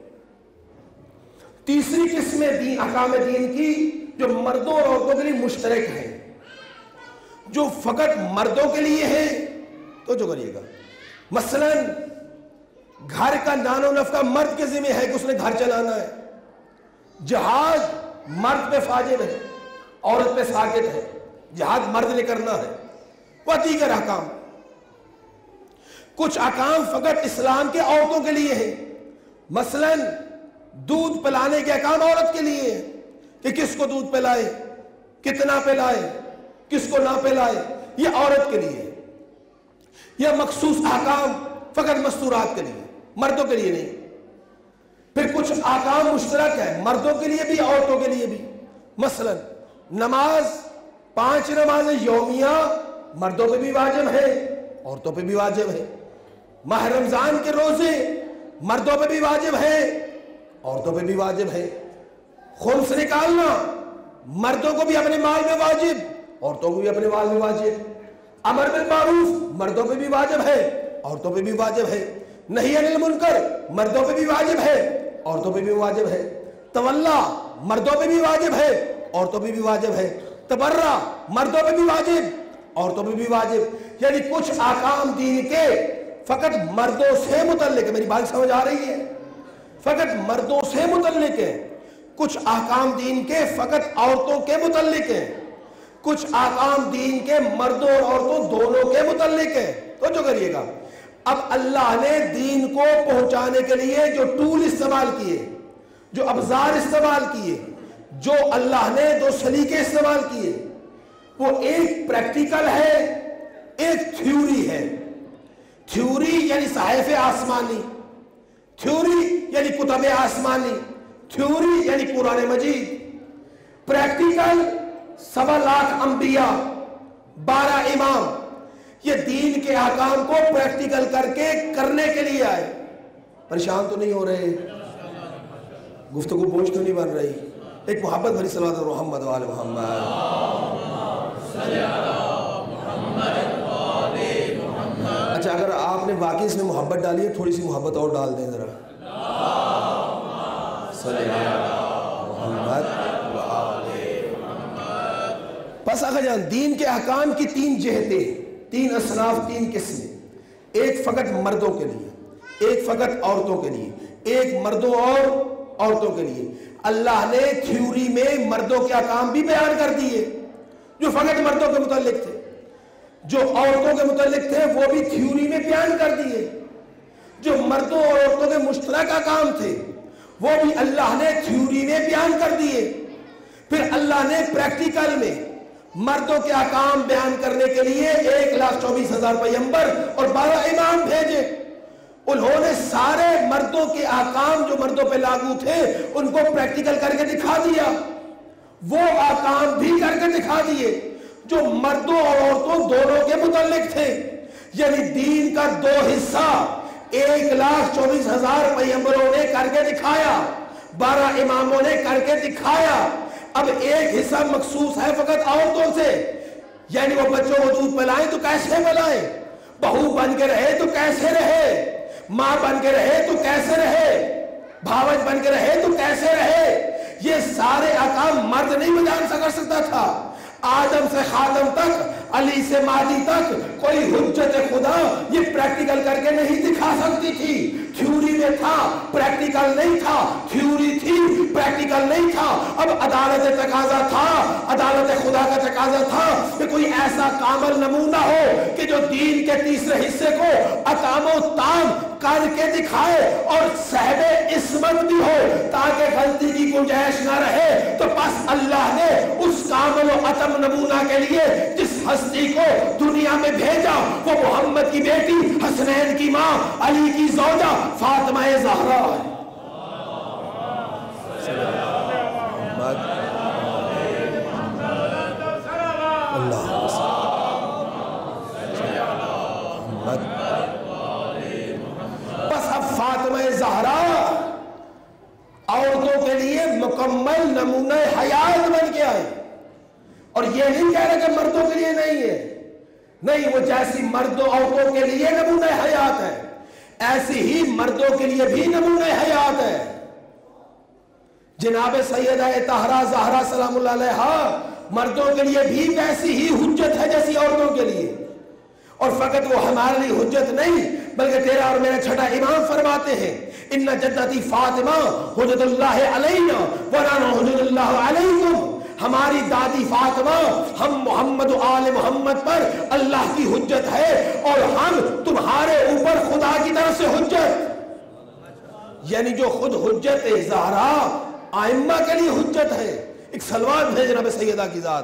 تیسری قسم احکام دین کی جو مردوں اور عورتوں کے لیے مشترک ہیں، جو فقط مردوں کے لیے ہیں، تو جو کریے گا مثلا گھر کا نان و نفقہ مرد کے ذمہ ہے کہ اس نے گھر چلانا ہے، جہاد مرد پہ واجب ہے، عورت پہ ساقط ہے، جہاد مرد نے کرنا ہے۔ وہ دیگر احکام، کچھ احکام فقط اسلام کے عورتوں کے لیے ہیں، مثلا دودھ پلانے کے احکام عورت کے لیے ہیں کہ کس کو دودھ پلائے، کتنا پلائے، کس کو نہ پلائے، یہ عورت کے لیے ہے۔ یہ مخصوص احکام فقط مستورات کے لیے، مردوں کے لیے نہیں۔ پھر کچھ احکام مشترک ہے مردوں کے لیے بھی عورتوں کے لیے بھی، مثلا نماز 5 نمازیں یومیہ مردوں پہ بھی واجب ہے، عورتوں پہ بھی واجب ہے۔ ماہ رمضان کے روزے مردوں پہ بھی واجب ہے، عورتوں پہ بھی واجب ہے۔ خمس نکالنا مردوں کو بھی اپنے مال میں واجب، عورتوں کو بھی اپنے مال میں واجب۔ امر بالمعروف مردوں پہ بھی واجب ہے، عورتوں پہ بھی واجب ہے۔ نہی عن المنکر مردوں پہ بھی واجب ہے، عورتوں پہ بھی واجب ہے۔ تولا مردوں پہ بھی واجب ہے، عورتوں پہ بھی واجب ہے۔ تبرع مردوں پہ بھی واجب، عورتوں پہ بھی واجب۔ یعنی کچھ احکام دین کے فقط مردوں سے متعلق ہے، میری بات سمجھ آ رہی ہے؟ فقط مردوں سے متعلق ہے۔ کچھ احکام دین کے فقط عورتوں کے متعلق ہیں، کچھ احکام دین کے مردوں اور عورتوں دونوں کے متعلق ہیں۔ تو جو کریے گا، اب اللہ نے دین کو پہنچانے کے لیے جو ٹول استعمال کیے، جو ابزار استعمال کیے، جو اللہ نے 2 سلیقے استعمال کیے، وہ ایک پریکٹیکل ہے، ایک تھیوری ہے۔ تھیوری یعنی صحائف آسمانی، تھیوری یعنی کتب آسمانی، تھیوری یعنی قرآن مجید۔ پریکٹیکل 1.25 لاکھ انبیاء، 12 امام، یہ دین کے احکام کو پریکٹیکل کر کے کرنے کے لیے آئے۔ پریشان تو نہیں ہو رہے؟ گفتگو بوجھ تو نہیں بن رہی؟ ایک محبت بھری صلوات محمد وآل محمد۔ اچھا، اگر آپ نے واقعی اس میں محبت ڈالی ہے، تھوڑی سی محبت اور ڈال دیں ذرا۔ بس آقا جان، دین کے احکام کی 3 جہتیں، 3 اصناف، 3 قسمیں۔ ایک فقط مردوں کے لیے، ایک فقط عورتوں کے لیے، ایک مردوں اور عورتوں کے لیے۔ اللہ نے تھیوری میں مردوں کے احکام بھی بیان کر دیے جو فقط مردوں کے متعلق تھے، جو عورتوں کے متعلق تھے وہ بھی تھیوری میں بیان کر دیے، جو مردوں اور عورتوں کے مشترک احکام تھے وہ بھی اللہ نے تھیوری میں بیان کر دیے۔ پھر اللہ نے پریکٹیکل میں مردوں کے احکام بیان کرنے کے لیے 1,24,000 پیغمبر اور 12 امام بھیجے۔ انہوں نے سارے مردوں کے احکام جو مردوں پہ لاگو تھے ان کو پریکٹیکل کر کے دکھا دیا، وہ احکام بھی کر کے دکھا دیے جو مردوں اور عورتوں دونوں کے متعلق تھے۔ یعنی دین کا 2 حصہ 1,24,000 پیغمبروں نے کر کے دکھایا، 12 اماموں نے کر کے دکھایا۔ اب ایک حصہ مخصوص ہے فقط عورتوں سے، یعنی وہ بچوں کو دودھ پلائیں تو کیسے پلائیں، بہو بن کے رہے تو کیسے رہے، ماں بن کے رہے تو کیسے رہے، بھاوج بن کے رہے تو کیسے رہے۔ یہ سارے احکام مرد نہیں بیان کر سکتا تھا۔ آدم سے خاتم تک، علی سے مہدی تک کوئی حجت خدا یہ پریکٹیکل کر کے نہیں دکھا سکتی تھی۔ تھیوری میں تھا، پریکٹیکل نہیں تھا، تھیوری تھی، پریکٹیکل نہیں تھا۔ اب عدالت تقاضا تھا، عدالت خدا کا تقاضا تھا کہ کوئی ایسا کامل نمونہ ہو کہ جو دین کے تیسرے حصے کو اتام و تام کر کے دکھائے اور صاحب عصمت بھی ہو تاکہ غلطی کی گنجائش نہ رہے۔ تو بس اللہ نے اس کامل و اتم نمونہ کے لیے جس ہستی کو دنیا میں بھیجا وہ محمد کی بیٹی، حسنین کی ماں، علی کی زوجہ فاطمہ زہرا ہے۔ مکمل نمونہ حیات بن کے آئے. اور یہ نہیں کہہ رہے کہ مردوں کے لیے نہیں ہے، نہیں، وہ جیسی مردوں عورتوں کے لیے نمونہ حیات ہے ایسی ہی مردوں کے لیے بھی نمونہ حیات ہے. جناب سیدہ طاہرہ زہرا سلام اللہ علیہا مردوں کے لیے بھی ویسی ہی حجت ہے جیسی عورتوں کے لیے. اور فقط وہ ہمارے لیے حجت نہیں بلکہ تیرا اور میرا چھٹا امام فرماتے ہیں ان جدتی فاطمہ حجت اللہ علینا ونحن حجت اللہ علیکم. ہماری دادی فاطمہ ہم محمد و آل محمد پر اللہ کی حجت ہے اور ہم تمہارے اوپر خدا کی طرف سے حجت. یعنی جو خود حجت زہرا آئمہ کے لیے حجت ہے. ایک سلوات ہے جناب سیدہ کی ذات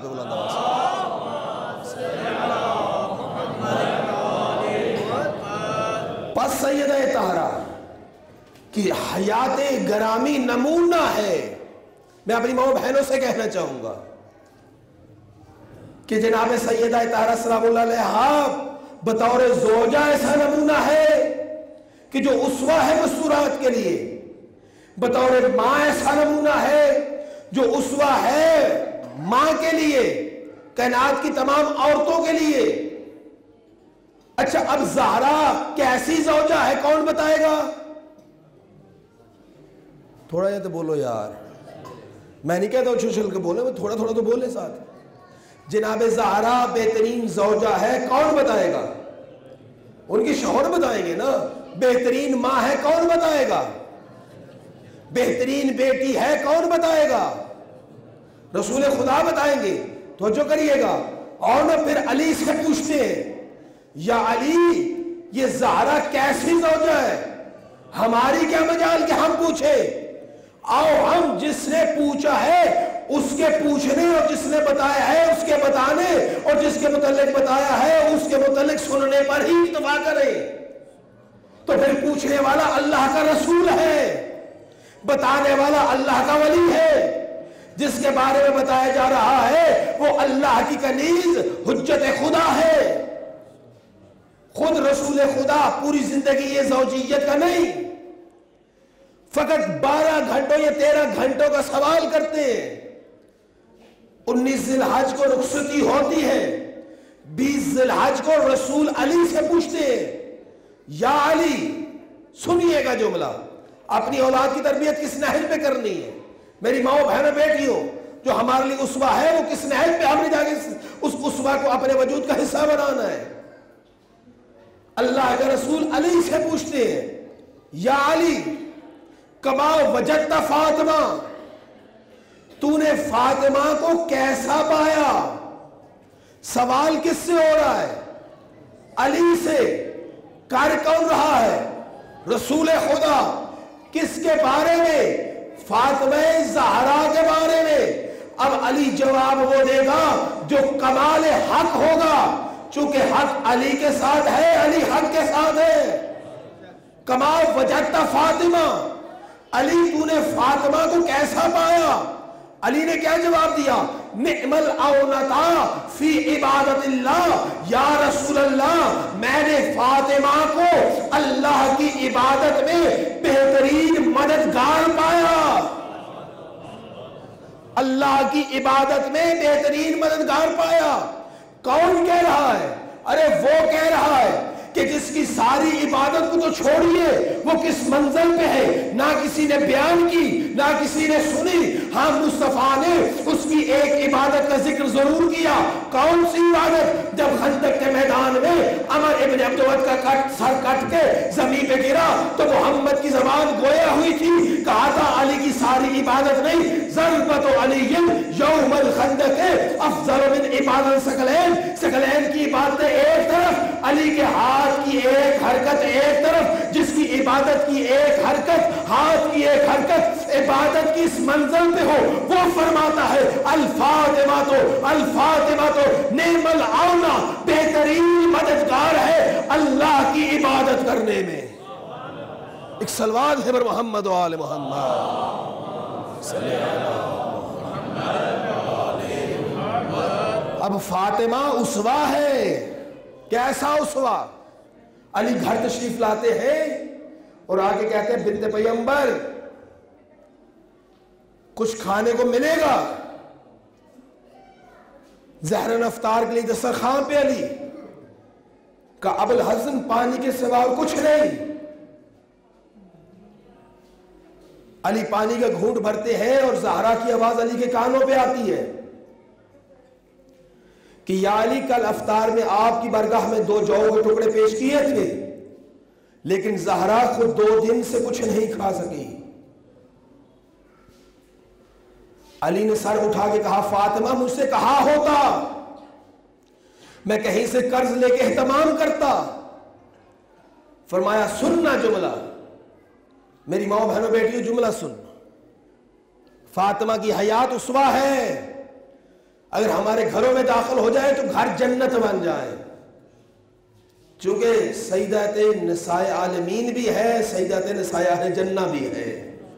پس سیدہ طاہرہ کی حیات گرامی نمونہ ہے. میں اپنی ماں بہنوں سے کہنا چاہوں گا کہ جناب سیدہ طاہرہ سلام اللہ علیہا بطور زوجہ ایسا نمونہ ہے کہ جو اسوہ ہے مستورات کے لیے، بطور ماں ایسا نمونہ ہے جو اسوہ ہے ماں کے لیے، کائنات کی تمام عورتوں کے لیے. اچھا اب زہرا کیسی زوجہ ہے کون بتائے گا؟ تھوڑا یہ تو بولو یار، میں نہیں کہتا ہوں چھوچل کے بولے، تھوڑا تھوڑا تو بولے ساتھ. جناب زہرا بہترین زوجہ ہے کون بتائے گا؟ ان کی شوہر بتائیں گے نا. بہترین ماں ہے کون بتائے گا؟ بہترین بیٹی ہے کون بتائے گا؟ رسول خدا بتائیں گے. توجہ کریے گا. اور نہ پھر علی سے پوچھتے ہیں یا علی یہ زہرا کیسی زوجہ ہے؟ ہماری کیا مجال کہ ہم پوچھے؟ آؤ ہم جس نے پوچھا ہے اس کے پوچھنے اور جس نے بتایا ہے اس کے بتانے اور جس کے متعلق بتایا ہے اس کے متعلق سننے پر ہی اتفاق کریں. تو پھر پوچھنے والا اللہ کا رسول ہے، بتانے والا اللہ کا ولی ہے، جس کے بارے میں بتایا جا رہا ہے وہ اللہ کی کنیز حجت خدا ہے. خود رسول خدا پوری زندگی یہ زوجیت کا نہیں، فقط 12 گھنٹوں یا 13 گھنٹوں کا سوال کرتے ہیں. 19 ذی الحج کو رخصتی ہوتی ہے، 20 ذی الحج کو رسول علی سے پوچھتے ہیں یا علی سنیے گا جملہ، اپنی اولاد کی تربیت کس نہج پہ کرنی ہے؟ میری ماں بہنوں بیٹیوں جو ہمارے لیے اسوہ ہے وہ کس نہج پہ ہم نے جا کے اس اسوہ کو اپنے وجود کا حصہ بنانا ہے؟ اللہ کے رسول علی سے پوچھتے ہیں یا علی کما وجدت فاطمہ، تو نے فاطمہ کو کیسا پایا؟ سوال کس سے ہو رہا ہے؟ علی سے. کر کون رہا ہے؟ رسول خدا. کس کے بارے میں؟ فاطمہ زہرا کے بارے میں. اب علی جواب وہ دے گا جو کمال حق ہوگا، چونکہ حق علی کے ساتھ ہے، علی حق کے ساتھ ہے. کما وجدت فاطمہ، علی تو نے فاطمہ کو کیسا پایا؟ علی نے کیا جواب دیا؟ نعم الاونتا فی عبادت اللہ، یا رسول اللہ میں نے فاطمہ کو اللہ کی عبادت میں بہترین مددگار پایا. اللہ کی عبادت میں بہترین مددگار پایا. کون کہہ رہا ہے؟ ارے وہ کہہ رہا ہے کہ جس کی ساری عبادت کو تو چھوڑیے وہ کس منزل پہ ہے، نہ کسی نے بیان کی نہ کسی نے سنی. ہاں مصطفیٰ نے اس کی ایک عبادت کا ذکر ضرور کیا. کون سی عبادت؟ جب خندق کے میدان میں عمر ابن عبدود کا سر کٹ کے زمین پہ گرا تو محمد کی زبان گویا ہوئی تھی، کہا تھا علی کی ساری عبادت نہیں، ضربت علی یوم الخندق افضل من عبادت ثقلین. ثقلین کی عبادتیں ایک طرف، علی کے ہاتھ کی ایک حرکت ایک طرف، جس کی عبادت کی ایک حرکت، ہاتھ کی ایک حرکت عبادت کی اس منزل پہ ہو، وہ فرماتا ہے الفاطمہ تو نعم العونہ، بہترین مددگار ہے اللہ کی عبادت کرنے میں. ایک سلوات ہے بر محمد و آل محمد صلی اب فاطمہ اسوہ ہے. کیسا اسوہ؟ علی گھر تشریف لاتے ہیں اور آگے کہتے ہیں بنت پیغمبر کچھ کھانے کو ملے گا؟ زہرن افطار کے لیے دسترخوان پہ علی کا ابوالحسن پانی کے سوا اور کچھ نہیں. علی پانی کا گھونٹ بھرتے ہیں اور زہرا کی آواز علی کے کانوں پہ آتی ہے کہ یا علی کل افطار میں آپ کی بارگاہ میں 2 جو کے ٹکڑے پیش کیے تھے، لیکن زہرا خود 2 دن سے کچھ نہیں کھا سکی. علی نے سر اٹھا کے کہا فاطمہ مجھ سے کہا ہوتا میں کہیں سے قرض لے کے اہتمام کرتا. فرمایا سننا جملہ، میری ماں بہنوں بیٹیوں جملہ سن. فاطمہ کی حیات اسوہ ہے، اگر ہمارے گھروں میں داخل ہو جائے تو گھر جنت بن جائے. چونکہ سیدات نساء عالمین بھی ہے، سیدات نساء اہل جنہ بھی ہے.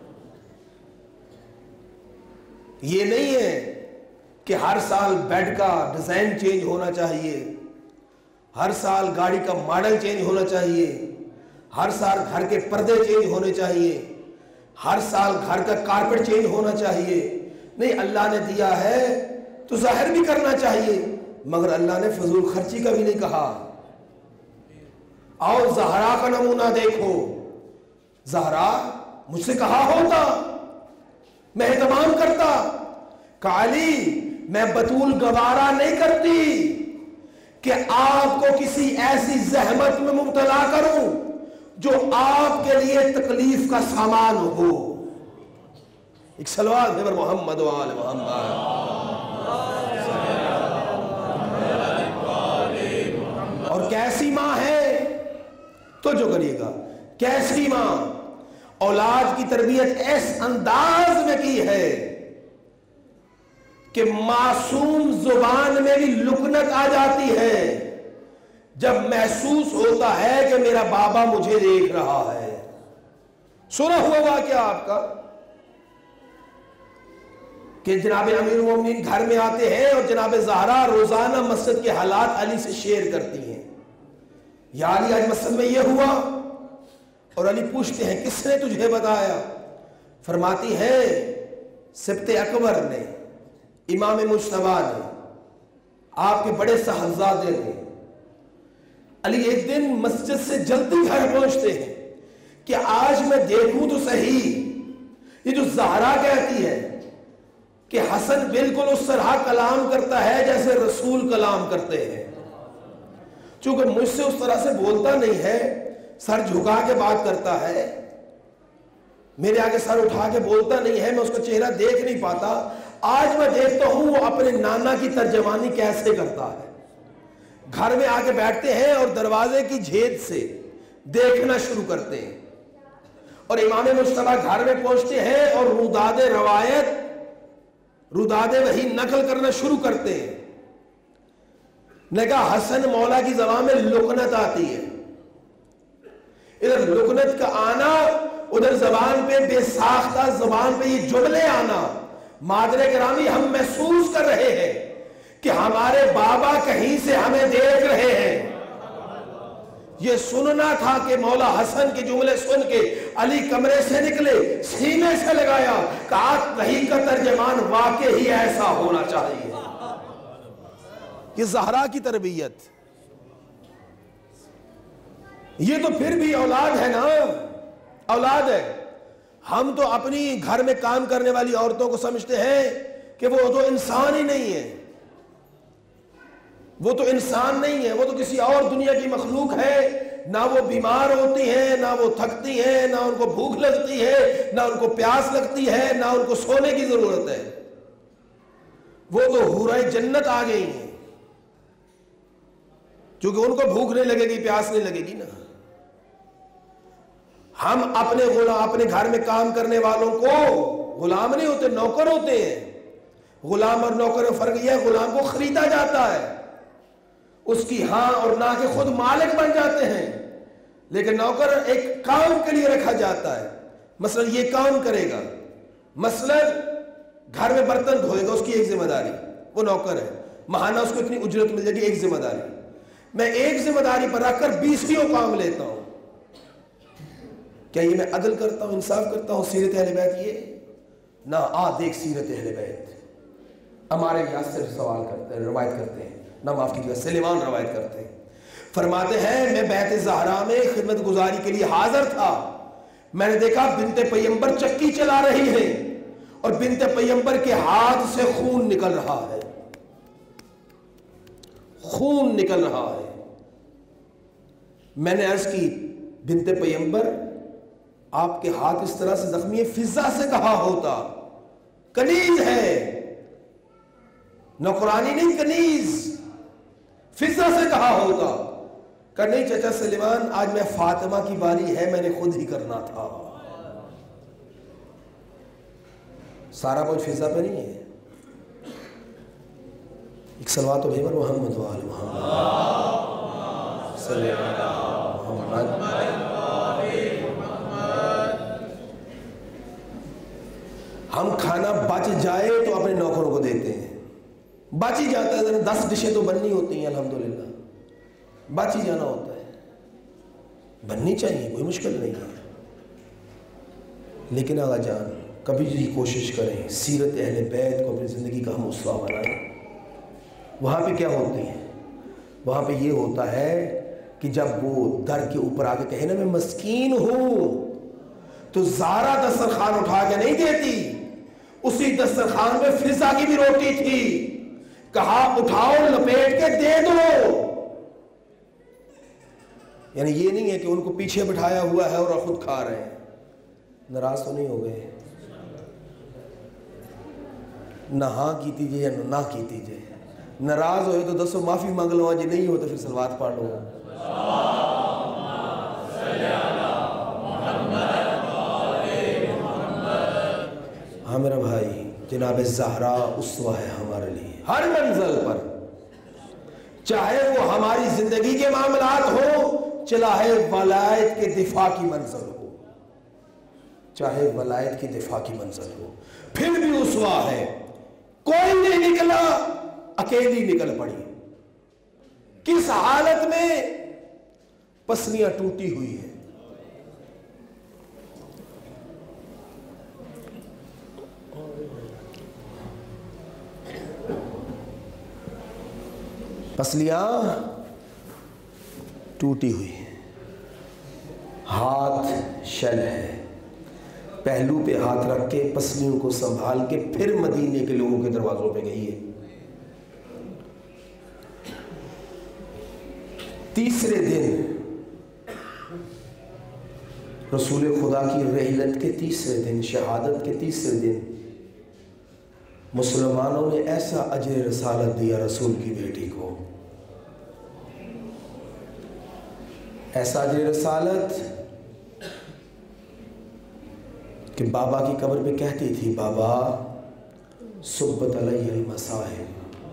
یہ نہیں ہے کہ ہر سال بیڈ کا ڈیزائن چینج ہونا چاہیے، ہر سال گاڑی کا ماڈل چینج ہونا چاہیے، ہر سال گھر کے پردے چینج ہونے چاہیے، ہر سال گھر کا کارپٹ چینج ہونا چاہیے. نہیں، اللہ نے دیا ہے تو ظاہر بھی کرنا چاہیے، مگر اللہ نے فضول خرچی کا بھی نہیں کہا. آؤ زہرا کا نمونہ دیکھو. زہرا مجھ سے کہا ہوتا میں اہتمام کرتا کہ علی میں بطول گوارا نہیں کرتی کہ آپ کو کسی ایسی زحمت میں مبتلا کروں جو آپ کے لیے تکلیف کا سامان ہو. ایک صلوات ہے محمد و آل محمد. اور کیسی ماں ہے تو جو کریے گا، کیسی ماں اولاد کی تربیت اس انداز میں کی ہے کہ معصوم زبان میں بھی لکنت آ جاتی ہے جب محسوس ہوتا ہے کہ میرا بابا مجھے دیکھ رہا ہے. سنا ہوا واقعہ آپ کا کہ جناب امیر المومنین گھر میں آتے ہیں اور جناب زہرا روزانہ مسجد کے حالات علی سے شیئر کرتی ہیں. یا علی آج مسجد میں یہ ہوا، اور علی پوچھتے ہیں کس نے تجھے بتایا؟ فرماتی ہے سبت اکبر نے، امام مجتبی نے، آپ کے بڑے صاحبزادے نے. علی ایک دن مسجد سے جلدی گھر پہنچتے ہیں کہ آج میں دیکھوں تو صحیح یہ جو زہرا کہتی ہے کہ حسن بالکل اس طرح کلام کرتا ہے جیسے رسول کلام کرتے ہیں. چونکہ مجھ سے اس طرح سے بولتا نہیں ہے، سر جھکا کے بات کرتا ہے، میرے آگے سر اٹھا کے بولتا نہیں ہے، میں اس کا چہرہ دیکھ نہیں پاتا. آج میں دیکھتا ہوں وہ اپنے نانا کی ترجمانی کیسے کرتا ہے. گھر میں آ کے بیٹھتے ہیں اور دروازے کی جھید سے دیکھنا شروع کرتے ہیں، اور امام مجتبی گھر میں پہنچتے ہیں اور روداد روایت، روداد وحی نقل کرنا شروع کرتے ہیں. نے کہا حسن مولا کی زبان میں لکنت آتی ہے، ادھر لکنت کا آنا، ادھر زبان پہ بے ساختہ زبان پہ یہ جملے آنا. مادر گرامی ہم محسوس کر رہے ہیں کہ ہمارے بابا کہیں سے ہمیں دیکھ رہے ہیں. یہ سننا تھا کہ مولا حسن کے جملے سن کے علی کمرے سے نکلے، سینے سے لگایا کہ آج وحی کا ترجمان واقعی ایسا ہونا چاہیے. یہ زہرا کی تربیت، یہ تو پھر بھی اولاد ہے نا، اولاد ہے. ہم تو اپنی گھر میں کام کرنے والی عورتوں کو سمجھتے ہیں کہ وہ تو انسان ہی نہیں ہے، وہ تو انسان نہیں ہے، وہ تو کسی اور دنیا کی مخلوق ہے. نہ وہ بیمار ہوتی ہیں، نہ وہ تھکتی ہیں، نہ ان کو بھوک لگتی ہے، نہ ان کو پیاس لگتی ہے، نہ ان کو سونے کی ضرورت ہے. وہ تو حورائے جنت آ گئی ہیں، کیونکہ ان کو بھوک نہیں لگے گی، پیاس نہیں لگے گی نا. ہم اپنے غلام، اپنے گھر میں کام کرنے والوں کو غلام نہیں ہوتے، نوکر ہوتے ہیں. غلام اور نوکر میں فرق یہ ہے، غلام کو خریدا جاتا ہے، اس کی ہاں اور نہ کے خود مالک بن جاتے ہیں، لیکن نوکر ایک کام کے لیے رکھا جاتا ہے. مثلا یہ کام کرے گا، مثلا گھر میں برتن دھوئے گا، اس کی ایک ذمہ داری، وہ نوکر ہے. ماہانہ اس کو اتنی اجرت مل جائے گی، ایک ذمہ داری. میں ایک ذمہ داری پر رکھ کر 20 کام لیتا ہوں. کیا یہ میں عدل کرتا ہوں، انصاف کرتا ہوں؟ سیرت اہل بیت یہ نہ آ دیکھ سیرت اہل بیت. ہمارے یاسر سوال کرتے ہیں، روایت کرتے ہیں، نہ معاف کیجیے سلیمان روایت کرتے ہیں، فرماتے ہیں میں بیت زہرا میں خدمت گزاری کے لیے حاضر تھا. میں نے دیکھا بنت پیمبر چکی چلا رہی ہے اور بنت پیمبر کے ہاتھ سے خون نکل رہا ہے، خون نکل رہا ہے. میں نے عرض کی بنت پیمبر آپ کے ہاتھ اس طرح سے زخمی ہے، فضا سے کہا ہوتا، کنیز ہے، نوکرانی نہیں کنیز، فضا سے کہا ہوتا. کہ نہیں چچا سلیمان آج میں فاطمہ کی باری ہے، میں نے خود ہی کرنا تھا. سارا کچھ فضا پہ نہیں ہے. ایک صلوات و بھیور محمد وآل محمد صلی اللہ محمد. ہم کھانا بچ جائے تو اپنے نوکروں کو دیتے ہیں، بچ ہی جاتا ہے، 10 ڈشیں تو بننی ہوتی ہیں الحمدللہ، بچ ہی جانا ہوتا ہے، بننی چاہیے، کوئی مشکل نہیں ہے. لیکن آقا جان کبھی یہ کوشش کریں سیرت اہل بیت کو اپنی زندگی کا ہم اسوہ بنائیں. وہاں پہ کیا ہوتی ہے؟ وہاں پہ یہ ہوتا ہے کہ جب وہ در کے اوپر آ کے کہے نا میں مسکین ہوں، تو زہرا دسترخوان اٹھا کے نہیں دیتی، اسی دسترخوان میں فضا کی بھی روٹی تھی، کہا اٹھاؤ لپیٹ کے دے دو. یعنی یہ نہیں ہے کہ ان کو پیچھے بٹھایا ہوا ہے اور خود کھا رہے ہیں. ناراض تو نہیں ہو گئے؟ نہ ہاں کی تیجے یا نہ کی تیجے. ناراض ہوئے تو دسو معافی مانگ لو، جی نہیں ہو تو پھر صلوات پڑھ لو. ہاں میرا بھائی جناب زہرا اسوہ ہے ہمارے لیے ہر منزل پر، چاہے وہ ہماری زندگی کے معاملات ہو، چاہے ولایت کے دفاع کی منزل ہو، چاہے ولایت کی دفاع کی منزل ہو، پھر بھی اسوہ ہے. کوئی نہیں نکلا، اکیلی نکل پڑی. کس حالت میں؟ پسلیاں ٹوٹی ہوئی ہیں. پسلیاں ٹوٹی ہوئی ہیں، ہاتھ شل ہے، پہلو پہ ہاتھ رکھ کے پسلیوں کو سنبھال کے پھر مدینے کے لوگوں کے دروازوں پہ گئی ہے. تیسرے دن رسول خدا کی رحلت کے تیسرے دن، شہادت کے تیسرے دن مسلمانوں نے ایسا اجر رسالت دیا رسول کی بیٹی کو، ایسا اجر رسالت کہ بابا کی قبر پہ کہتی تھی بابا صبت علیہ المصائب،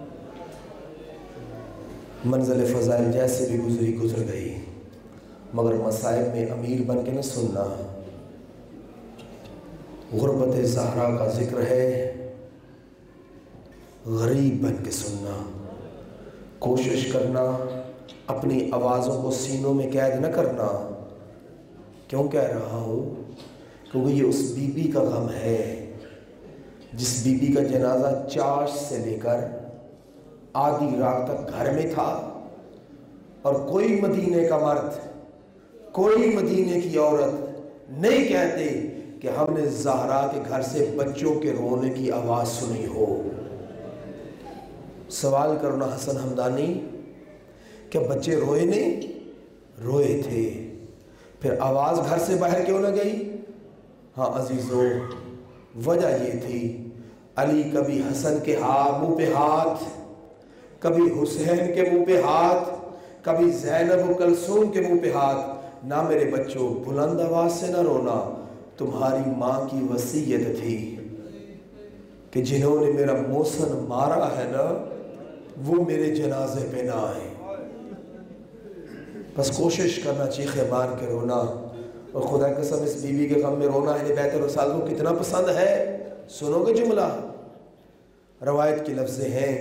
منزل فضائل جیسے بھی گزری گزر گئی، مگر مصائب میں امیر بن کے نہ سننا. غربت زہرا کا ذکر ہے، غریب بن کے سننا. کوشش کرنا اپنی آوازوں کو سینوں میں قید نہ کرنا. کیوں کہہ رہا ہوں؟ کیونکہ یہ اس بی بی کا غم ہے جس بی بی کا جنازہ چاش سے لے کر آدھی رات تک گھر میں تھا، اور کوئی مدینے کا مرد، کوئی مدینے کی عورت نہیں کہتے کہ ہم نے زہرا کے گھر سے بچوں کے رونے کی آواز سنی ہو. سوال کرنا حسن حمدانی، کیا بچے روئے نہیں؟ روئے تھے. پھر آواز گھر سے باہر کیوں نہ گئی؟ ہاں عزیزو، وجہ یہ تھی علی کبھی حسن کے منہ پہ ہاتھ، کبھی حسین کے منہ پہ ہاتھ، کبھی زینب و کلثوم کے منہ پہ ہاتھ. نہ میرے بچوں بلند آواز سے نہ رونا، تمہاری ماں کی وصیت تھی کہ جنہوں نے میرا موسن مارا ہے نا وہ میرے جنازے پہ نہ آئے. بس کوشش کرنا چیخے مار کے رونا. اور خدا کی قسم اس بی بی کے غم میں رونا اہل بیت رسول کو کتنا پسند ہے. سنو گے جملہ، روایت کے لفظ ہیں،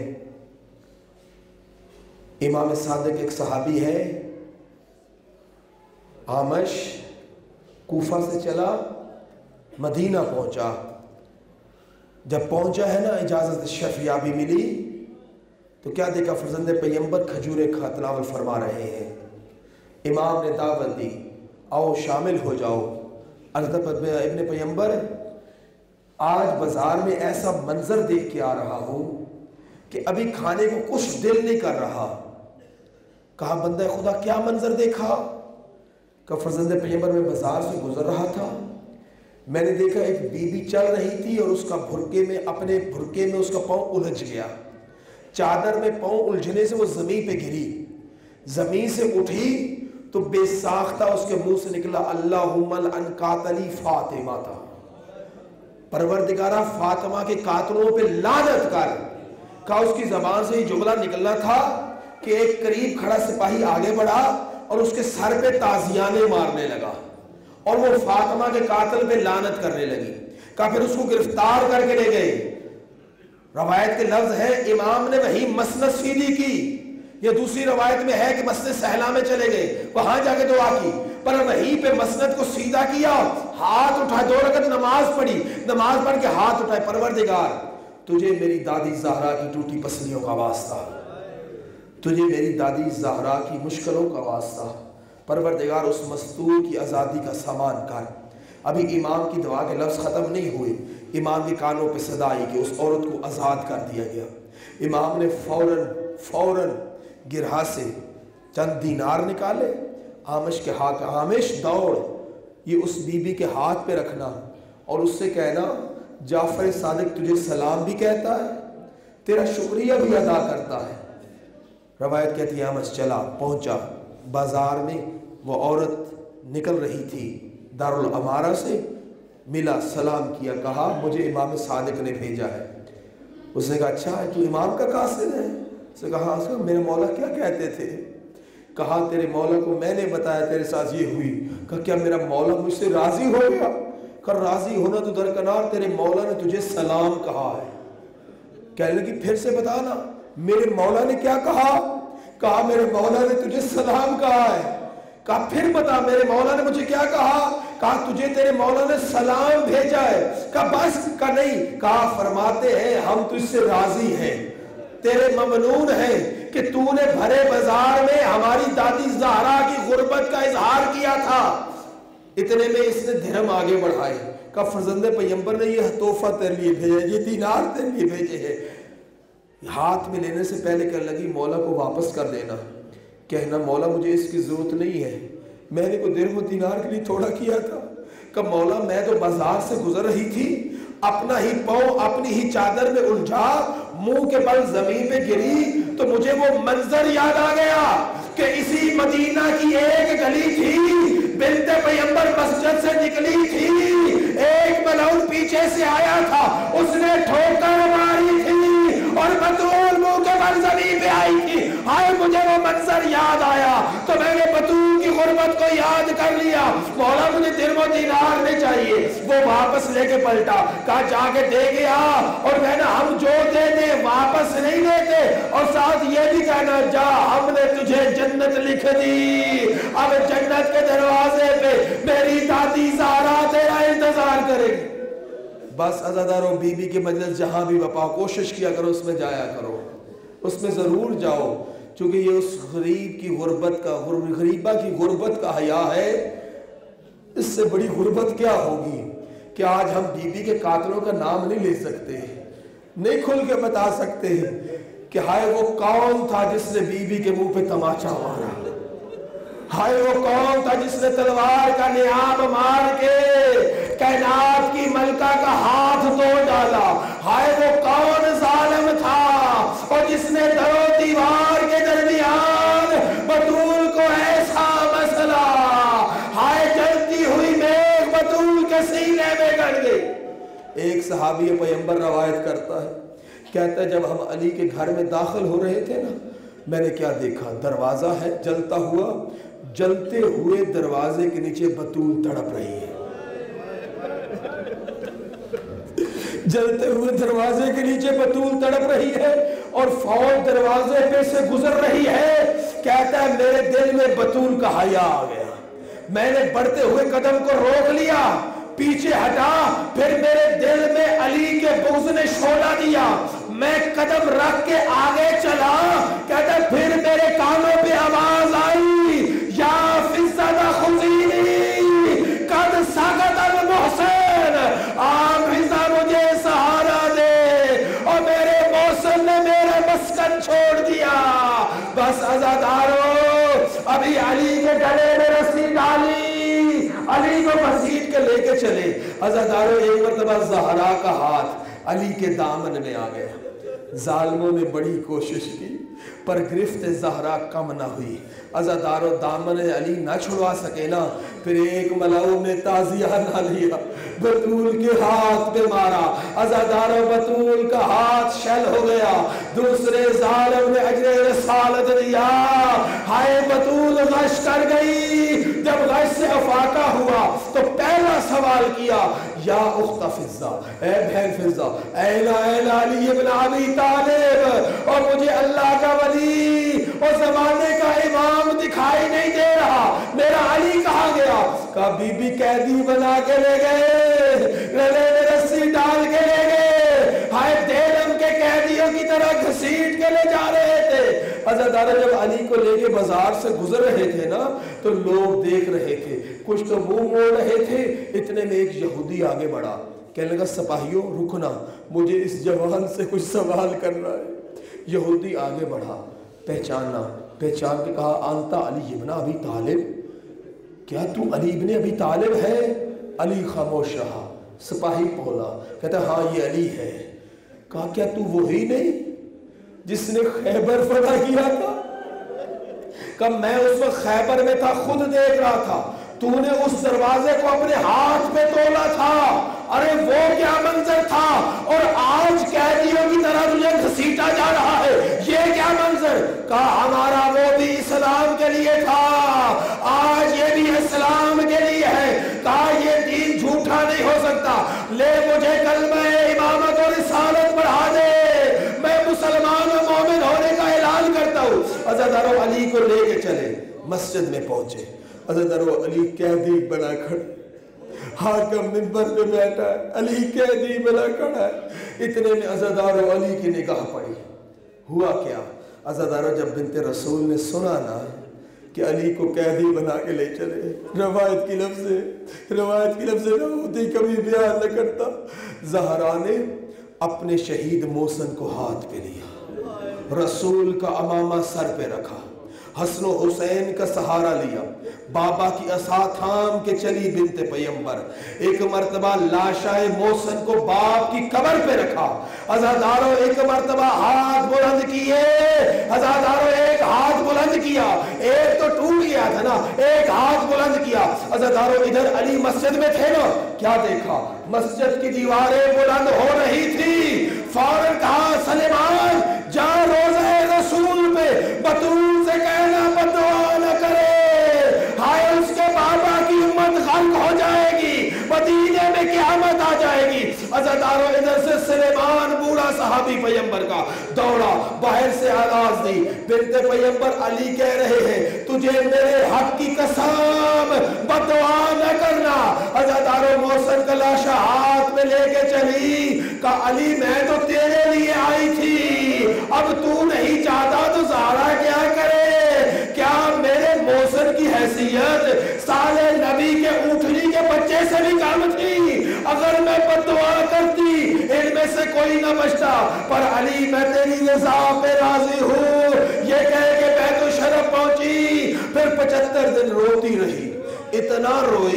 امام صادق ایک صحابی ہے، آمش کوفہ سے چلا مدینہ پہنچا، جب پہنچا ہے نا اجازت شفیابی ملی تو کیا دیکھا؟ فرزند پیغمبر کھجوریں تناول فرما رہے ہیں. امام نے دعوت دی آؤ شامل ہو جاؤ. ابن پیغمبر آج بازار میں ایسا منظر دیکھ کے آ رہا ہوں کہ ابھی کھانے کو کچھ دل نہیں کر رہا. کہا بندہ خدا کیا منظر دیکھا؟ کہ فرزند پیغمبر میں بازار سے گزر رہا تھا, میں نے دیکھا ایک بی بی چل رہی تھی اور اس کا اپنے بھرکے میں اس کا پاؤں الجھ گیا. چادر میں پاؤں الجھنے سے وہ زمین پہ گری, زمین سے اٹھی تو بے ساختہ اس کے منہ سے نکلا اللہم لعن قاتلی فاطمہ تھا. پروردگارہ فاطمہ کے قاتلوں پہ لعنت کر. کہا اس کی زبان سے یہ جملہ نکلنا تھا کہ ایک قریب کھڑا سپاہی آگے بڑھا اور اس کے سر پہ تازیانے مارنے لگا اور وہ فاطمہ کے قاتل پہ لعنت کرنے لگی. کہا پھر اس کو گرفتار کر کے لے گئے. روایت کے لفظ ہے امام نے وہی مسند سیدھی کی. یہ دوسری روایت میں ہے کہ مسجد سہلا میں چلے گئے, وہاں جا کے دعا کی, پر وہیں پہ مسند کو سیدھا کیا, ہاتھ اٹھائے, 2 رکعت نماز پڑھی, نماز پڑھ کے ہاتھ اٹھائے, پروردگار تجھے میری دادی زہرا کی ٹوٹی پسلیوں کا واسطہ, تجھے میری دادی زہرا کی مشکلوں کا واسطہ, پروردگار اس مستور کی آزادی کا سامان کر. ابھی امام کی دعا کے لفظ ختم نہیں ہوئے, امام کے کانوں پہ صدا آئی کہ اس عورت کو آزاد کر دیا گیا. امام نے فوراً گرہا سے چند دینار نکالے. آمش کے ہاتھ, آمش دوڑ, یہ اس بی بی کے ہاتھ پہ رکھنا اور اس سے کہنا جعفر صادق تجھے سلام بھی کہتا ہے, تیرا شکریہ بھی ادا کرتا ہے. روایت کہتی ہے آمش چلا, پہنچا بازار میں, وہ عورت نکل رہی تھی دارالعمارہ سے, ملا, سلام کیا, کہا مجھے امام صادق نے بھیجا ہے. اس نے کہا اچھا ہے, تو امام کا قاصد ہے؟ اس نے کہا میرے مولا کیا کہتے تھے؟ کہا تیرے مولا کو میں نے بتایا تیرے ساتھ یہ ہوئی. کہا کیا میرا مولا مجھ سے راضی ہو گیا؟ کہا راضی ہونا تو درکنار, تیرے مولا نے تجھے سلام کہا ہے. کہنے لگی پھر سے بتانا میرے مولا نے کیا کہا؟ کہا میرے مولا نے تجھے سلام کہا ہے. کہا پھر بتا میرے مولا نے مجھے کیا کہا؟ کہا تجھے تیرے مولا نے سلام بھیجا ہے. کہا بس؟ کہا نہیں. کہا فرماتے ہیں ہم تجھ سے راضی ہیں, تیرے ممنون ہیں کہ تو نے بھرے بازار میں ہماری دادی زہرا کی غربت کا اظہار کیا تھا. اتنے میں اس نے دھرم آگے بڑھائے. کہا فرزند پیغمبر نے یہ تحفہ تیرے لیے بھیجا, یہ دینار تیرے لیے بھیجے ہیں. ہاتھ میں لینے سے پہلے کہنے لگی مولا کو واپس کر دینا, کہنا مولا مجھے اس کی ضرورت نہیں ہے, میں نے کوئی درہم و دینار کے لیے تھوڑا کیا تھا. کہ مولا میں تو بازار سے گزر رہی تھی, اپنا ہی پاؤں اپنی ہی چادر میں الجھا, منہ کے بل زمین پہ گری تو مجھے وہ منظر یاد آ گیا کہ اسی مدینہ کی ایک گلی تھی, بنت پیغمبر مسجد سے نکلی تھی, ایک ملعون پیچھے سے آیا تھا, اس نے ٹھوکر ماری تھی اور بطول منہ کے بل زمین پہ آئی تھی. ہائے مجھے وہ منظر یاد آیا تو میں نے بطول کی غربت کو یاد کر لیا. مولا مجھے درہم و دینار نہیں چاہیے. وہ واپس لے کے پلٹا, کہا جا کے دے گیا, اور میں نے ہم جو دے دے واپس نہیں لیتے, اور ساتھ یہ بھی کہنا جا ہم نے تجھے جنت لکھ دی, اب جنت کے دروازے پہ میری دادی زہرا تیرا انتظار کرے گی. بس عزاداروں بی بی کے مجلس جہاں بھی وپا, کوشش کیا کرو اس میں جایا کرو, اس میں ضرور جاؤ, چونکہ یہ اس غریب کی غربت کا, غریبہ کی غربت کا حیا ہے. اس سے بڑی غربت کیا ہوگی کہ آج ہم بی بی کے قاتلوں کا نام نہیں لے سکتے, نہیں کھل کے بتا سکتے کہ ہائے وہ کون تھا جس نے بی بی کے منہ پہ تماچا مارا, ہائے وہ کون تھا جس نے تلوار کا نیام مار کے کائنات کی ملکہ کا ہاتھ توڑ ڈالا, ہائے وہ کون ظالم تھا اور جس نے در و دیوار کے درمیان بطول کو ایسا مسئلہ, ہائے جلتی ہوئی میغ بطول کے سینے میں گڑ گئی. ایک صحابی پیغمبر روایت کرتا ہے, کہتا ہے جب ہم علی کے گھر میں داخل ہو رہے تھے نا, میں نے کیا دیکھا, دروازہ ہے جلتا ہوا, جلتے ہوئے دروازے کے نیچے بطول تڑپ رہی ہے, جلتے ہوئے دروازے کے نیچے بطول تڑپ رہی ہے اور فوج دروازے پہ سے گزر رہی ہے. کہتا ہے میرے دل میں بطول کا حیا آ گیا, میں نے بڑھتے ہوئے قدم کو روک لیا, پیچھے ہٹا، پھر میرے دل میں علی کے بغض نے شعلہ دیا، میں قدم رکھ کے آگے چلا، کہتا پھر میرے کانوں پہ آواز آئی، یا فضہ خذینی قد سقط المحسن، آپ فضہ مجھے سہارا دے، اور میرے محسن نے میرا مسکن چھوڑ دیا۔ بس عزادارو ابھی علی کے گلے میں رسی ڈالی، علی کو مسجد کے لے کے چلے۔ عزادارو ایک مرتبہ زہرا کا ہاتھ علی کے دامن میں آ گیا، ظالموں نے بڑی کوشش کی پر گرفت زہرا کم نہ ہوئی۔ عزادارو دامن علی نہ چھڑوا سکے نا، پھر ایک ملعون نے تعزیہ نہ لیا، بطول کے ہاتھ پہ مارا، عزادارو بطول کا ہاتھ شل ہو گیا، دوسرے ظالم نے اجر رسالت دیا، ہائے بطول غش کر گئی۔ جب غش سے افاقہ ہوا تو پہلا سوال کیا، یا اخت فضہ، اے بہن فضہ، این علی ابن ابی طالب، اور مجھے اللہ کا ولی اور زمانے کا امام دکھائی نہیں دے رہا، میرا علی کہاں گیا؟ کہا بی بی قیدی بنا کے لے گئے، گلے میں رسی ڈال کے لے گئے، ہائے دیلم کے قیدیوں کی طرح گھسیٹ کے لے جا رہے تھے۔ عزادارہ جب علی کو لے کے بازار سے گزر رہے تھے نا تو لوگ دیکھ رہے تھے، کچھ تو منہ موڑ رہے تھے، اتنے میں ایک یہودی آگے بڑھا، کہنے لگا سپاہیوں رکنا، مجھے اس جوان سے کچھ سوال کرنا ہے۔ یہودی آگے بڑھا، پہچانا، پہچان کے کہا انتا علی ابن ابی طالب، کیا تو علی ابن ابی طالب ہے؟ علی خاموش رہا، سپاہی بولا، کہتا ہاں یہ علی ہے۔ کہا کیا تو وہی نہیں جس نے خیبر فتح کیا تھا؟ کہا میں اس وقت خیبر میں تھا، خود دیکھ رہا تھا، تو نے اس دروازے کو اپنے ہاتھ پہ تولا تھا، ارے وہ کیا منظر تھا، اور آج قیدیوں کی طرح تجھے گھسیٹا جا رہا ہے، یہ کیا منظر؟ کہا ہمارا وہ بھی اسلام کے لیے تھا، آج یہ بھی اسلام کے لیے ہے۔ کہا یہ دین جھوٹا نہیں ہو سکتا، لے مجھے کلمہ امامت اور رسالت پڑھا دے، میں مسلمان و مومن ہونے کا اعلان کرتا ہوں۔ عزادارو علی کو لے کے چلے، مسجد میں پہنچے، عزادارو علی قیدی بنا کھڑا، حاکم منبر پہ بیٹھا ہے، علی قیدی بنا کھڑا ہے۔ اتنے میں عزادارو علی کی نگاہ پڑی، ہوا کیا؟ عزادارو جب بنت رسول نے سنا نا کہ علی کو قیدی بنا کے لے چلے، روایت کی لفظ نہ ہوتی کبھی بیان نہ کرتا، زہرا نے اپنے شہید محسن کو ہاتھ پہ لیا، رسول کا امامہ سر پہ رکھا، حسن و حسین کا سہارا لیا، بابا کی عصا تھام کے چلی بنت پیمبر، ایک مرتبہ لاشائے محسن کو باپ کی قبر پہ رکھا، عزادارو ایک مرتبہ ہاتھ بلند کیے، عزادارو ایک ہاتھ بلند کیا، ایک تو ٹوٹ گیا تھا نا، ایک ہاتھ بلند کیا۔ عزادارو ادھر علی مسجد میں تھے نا، کیا دیکھا؟ مسجد کی دیواریں بلند ہو رہی تھی، فوراً کہا سلیمان جا روزہ رسول پہ بطول سے کہنا بدعا نہ کرے، ہائے اس کے بابا کی امت غرق ہو جائے گی، مدینے میں قیامت آ جائے گی۔ عزادارو ادھر سے سلیمان بوڑھا صحابی پیمبر کا دوڑا، باہر سے آواز دی، بنت پیمبر علی کہہ رہے ہیں تجھے میرے حق کی قسم بدعا نہ کرنا۔ عزادارو محسن کا لاشا ہاتھ میں لے کے چلی، کہا علی میں تو تیرے لیے آئی تھی، اب تو نہیں چاہتا تو زہرا کیا کرے؟ کیا میرے محسن کی حیثیت سالے نبی کے اونٹنی کے بچے سے بھی کم تھی؟ اگر میں بددعا کرتی ان میں سے کوئی نہ بچتا، پر علی میں تیری رضا پہ راضی ہوں، یہ کہہ کے بیت الشرف پہنچی، پھر 75 دن روتی رہی، اتنا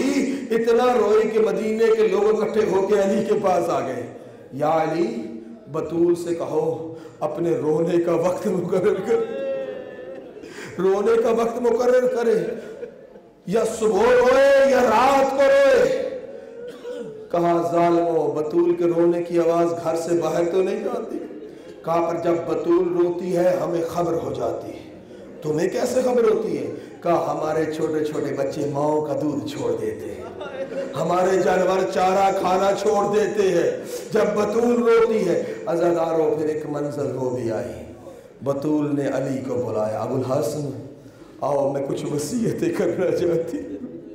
روئی کہ مدینے کے لوگ اکٹھے ہو کے علی کے پاس آ گئے، یا علی بطول سے کہو اپنے رونے کا وقت مقرر کر، رونے کا وقت مقرر کرے، یا صبح روئے یا رات کو روئے۔ کہا ظالموں بطول کے رونے کی آواز گھر سے باہر تو نہیں جاتی، کہا پر جب بطول روتی ہے ہمیں خبر ہو جاتی ہے۔ تمہیں کیسے خبر ہوتی ہے؟ کہا ہمارے چھوٹے چھوٹے بچے ماؤں کا دودھ چھوڑ دیتے ہیں، ہمارے جانور چارہ کھانا چھوڑ دیتے ہیں جب بطول روتی ہے۔ عزادارو پھر ایک منزل وہ بھی آئی، بطول نے علی کو بلایا، ابو الحسن آؤ میں کچھ وصیتیں کرنا چاہتی۔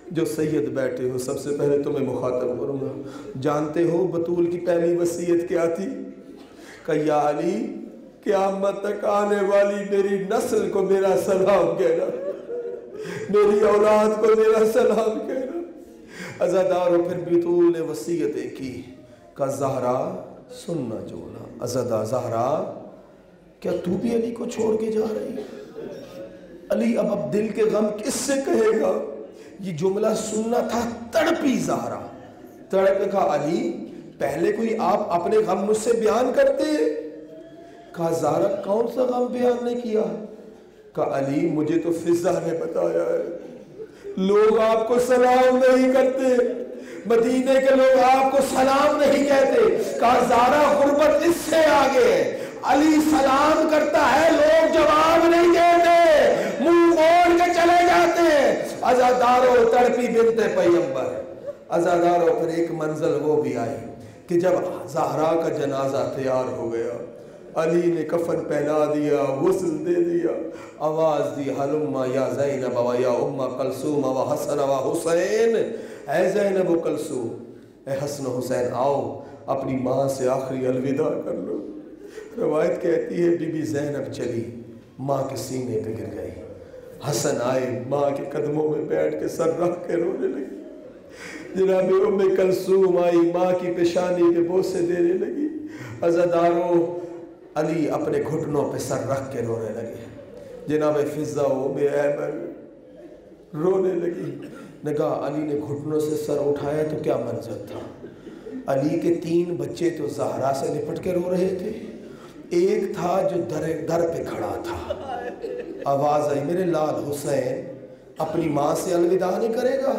جو سید بیٹھے ہو، سب سے پہلے تمہیں مخاطب کروں گا۔ جانتے ہو بطول کی پہلی وصیت کیا تھی؟ کہ یا علی قیامت تک آنے والی میری نسل کو میرا سلام کہنا، میری اولاد کو میرا سلام کہنا۔ عزادارو پھر بطول نے وصیتیں کی کہ زہرا سننا جونا، عزادہ زہرا کیا تو بھی علی کو چھوڑ کے جا رہی ہے؟ علی اب دل کے غم کس سے کہے گا؟ یہ جملہ سننا تھا، تڑپی زہرا، تڑپ کہا علی پہلے کوئی آپ اپنے غم مجھ سے بیان کرتے؟ کہا زہرا کون سا غم بیان نے کیا؟ کہا علی مجھے تو فضہ نے بتایا ہے، لوگ آپ کو سلام نہیں کرتے، مدینے کے لوگ آپ کو سلام نہیں کہتے۔ کہا زہرا غربت اس سے آگے ہے، علی سلام کرتا ہے لوگ جواب نہیں دیتے، منہ موڑ کے چلے جاتے ہیں۔ عزادارو تڑپی بنت پیغمبر، عزادارو پھر ایک منزل وہ بھی آئی کہ جب زہرا کا جنازہ تیار ہو گیا، علی نے کفن پہنا دیا، غسل دے دیا، آواز دی ہلما یا زینب و یا ام کلثوم و حسن و حسین، اے زینب و کلثوم، اے حسن و حسین آؤ اپنی ماں سے آخری الوداع کر لو۔ روایت کہتی ہے بی بی زینب چلی، ماں کے سینے پہ گر گئی، حسن آئے ماں کے قدموں میں بیٹھ کے سر رکھ کے رونے لگی، جناب ام کلثوم آئی ماں کی پیشانی پہ بوسے دینے لگی۔ عزادارو علی اپنے گھٹنوں پہ سر رکھ کے رونے لگے، جناب فضہ ام ایمن رونے لگی۔ نگاہ علی نے گھٹنوں سے سر اٹھایا تو کیا منظر تھا، علی کے 3 بچے تو زہرا سے لپٹ کے رو رہے تھے، ایک تھا جو در پہ کھڑا تھا۔ آواز آئی میرے لال حسین اپنی ماں سے الوداع نہیں کرے گا،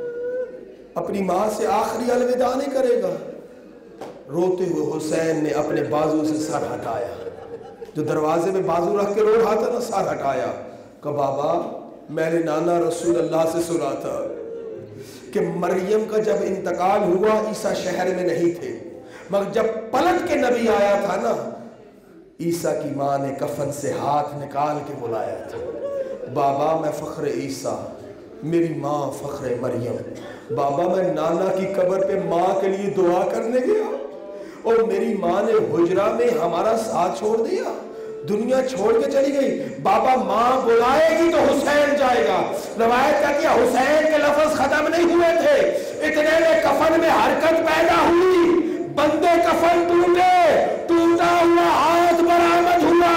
اپنی ماں سے آخری الوداع نہیں کرے گا؟ روتے ہوئے حسین نے اپنے بازو سے سر ہٹایا، جو دروازے میں بازو رکھ کے رو رہا تھا نا، سر ہٹایا کہ بابا میں نے نانا رسول اللہ سے سنا تھا کہ مریم کا جب انتقال ہوا عیسیٰ شہر میں نہیں تھے، مگر جب پلٹ کے نبی آیا تھا نا، عیسیٰ کی ماں نے کفن سے ہاتھ نکال کے بلایا تھا، بابا میں فخر عیسیٰ، میری ماں فخر مریم، بابا میں نانا کی قبر پہ ماں کے لیے دعا کرنے گیا اور میری ماں نے حجرہ میں ہمارا ساتھ چھوڑ دیا، دنیا چھوڑ کے چلی گئی، بابا ماں بلائے گی تو حسین جائے گا۔ روایت کا کیا حسین کے لفظ ختم نہیں ہوئے تھے، اتنے میں کفن میں حرکت پیدا ہوئی، بندے کفن ٹوٹے، ٹوٹا ہوا ہاتھ برآمد ہوا،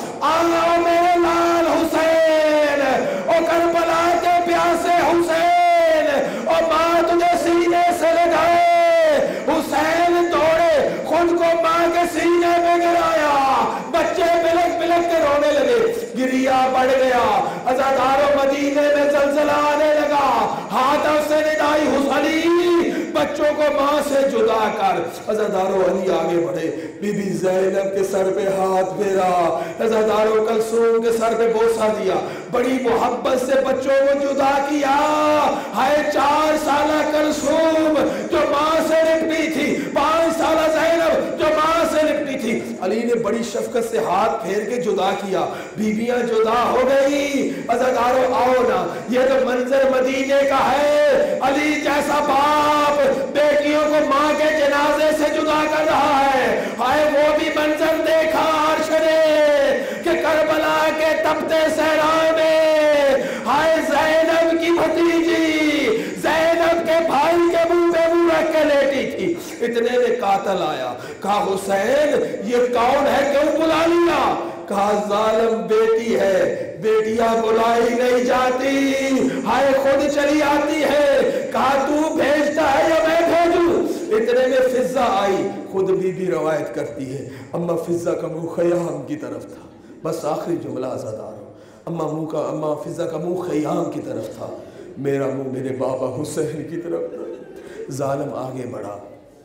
آؤ میرے لال حسین، او کربلا کے پیاسے حسین، او ماں تجھے سینے سے لگائے۔ حسین دوڑے، خود کو ماں کے سینے میں گرایا، بچے بلک بلک کے رونے لگے، گریا بڑھ گیا۔ عزادارو مدینے میں زلزلہ آنے لگا، ہاتھوں سے ندائی علی بچوں کو ماں سے جدا کر۔ عزادارو علی آگے بڑھے، بی بی زینب کے سر پہ ہاتھ پھیرا، عزادارو کلثوم کے سر پہ بوسہ دیا، بڑی محبت سے بچوں کو جدا کیا۔ ہائے 4 سالہ کلثوم جو ماں سے لپٹی تھی، 5 سالہ زینب جو ماں سے لپٹی تھی، علی نے بڑی شفقت سے ہاتھ پھیر کے جدا کیا، بیویاں جدا ہو گئی۔ عزادارو آؤ نا، یہ تو منظر مدینے کا ہے، علی جیسا باپ بیٹیوں کو ماں کے جنازے سے جدا کر رہا ہے۔ ہائے وہ بھی منظر دیکھا عرش نے کہ کربلا کے تپتے صحرا میں، ہائے زینب کی بھتیجی زینب کے بھائی کے منہ پہ منہ رکھ کے لیٹی تھی۔ اتنے میں قاتل آیا، کہا حسین یہ کون ہے، کیوں بلا لیا؟ کہا ظالم بیٹی ہے، بیٹیاں بلائی نہیں جاتی، ہائے خود چلی آتی ہے۔ کہا تو بھیجتا ہے یا میں بھیجوں؟ اتنے میں فضہ آئی، خود بھی روایت کرتی ہے اما فضہ کا منہ خیام کی طرف تھا، بس آخری جملہ عزادار، اما فضہ کا منہ خیام کی طرف تھا، میرا منہ میرے بابا حسین کی طرف تھا۔ ظالم آگے بڑھا،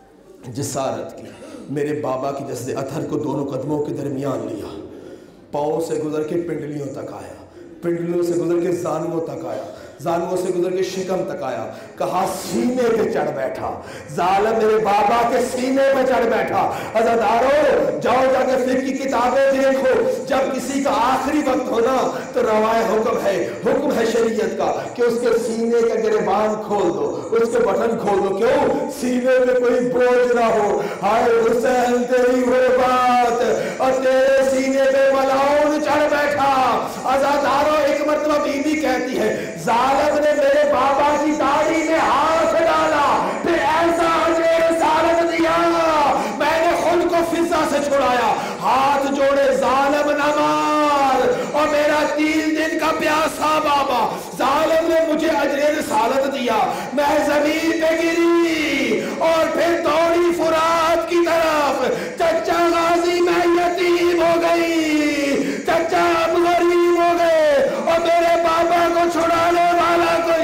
جسارت کی، میرے بابا کی جسد اطہر کو دونوں قدموں کے درمیان لیا، پاؤں سے گزر کے پنڈلیوں تک آیا، پنڈلیوں سے گزر کے زانوں تک آیا، زانوں سے گزر کے شکم تک آیا، کہا سینے پہ چڑھ بیٹھا، ظالم میرے بابا کے سینے پہ چڑھ بیٹھا۔ عزادارو جاؤ جا کے فقہ کی کتابیں دیکھو، جب کسی کا آخری وقت ہونا تو روائے حکم ہے شریعت کا کہ اس کے سینے کا گریبان کھول دو، اس کے بٹن کھول دو، کیوں؟ سینے میں کوئی بوجھ نہ ہو۔ ہائے حسین تیری وہ بات، اور تیرے سینے پہ ملعون چڑھ بیٹھا۔ عزادارو ایک مرتبہ بی بی کہتی ہے ظالم نے میرے بابا کی داڑھی میں ہاتھ ڈالا، پھر ایسا مجھے رسالت دیا، میں نے خود کو فضا سے چھڑایا، ہاتھ جوڑے ظالم نہ مار، اور میرا 3 دن کا پیاسا بابا، ظالم نے مجھے اجر رسالت دیا، میں زمین پہ گری اور پھر دوڑی فرات کی طرف، چچا غازی میں یتیم ہو گئی، چچا اب غریب ہو گئے، اور میرے بابا کو چھڑانے والا کوئی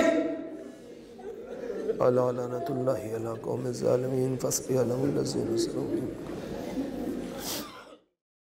الا لعنت اللہ علی قوم الظالمین فاصبر لهم الذین ظلموا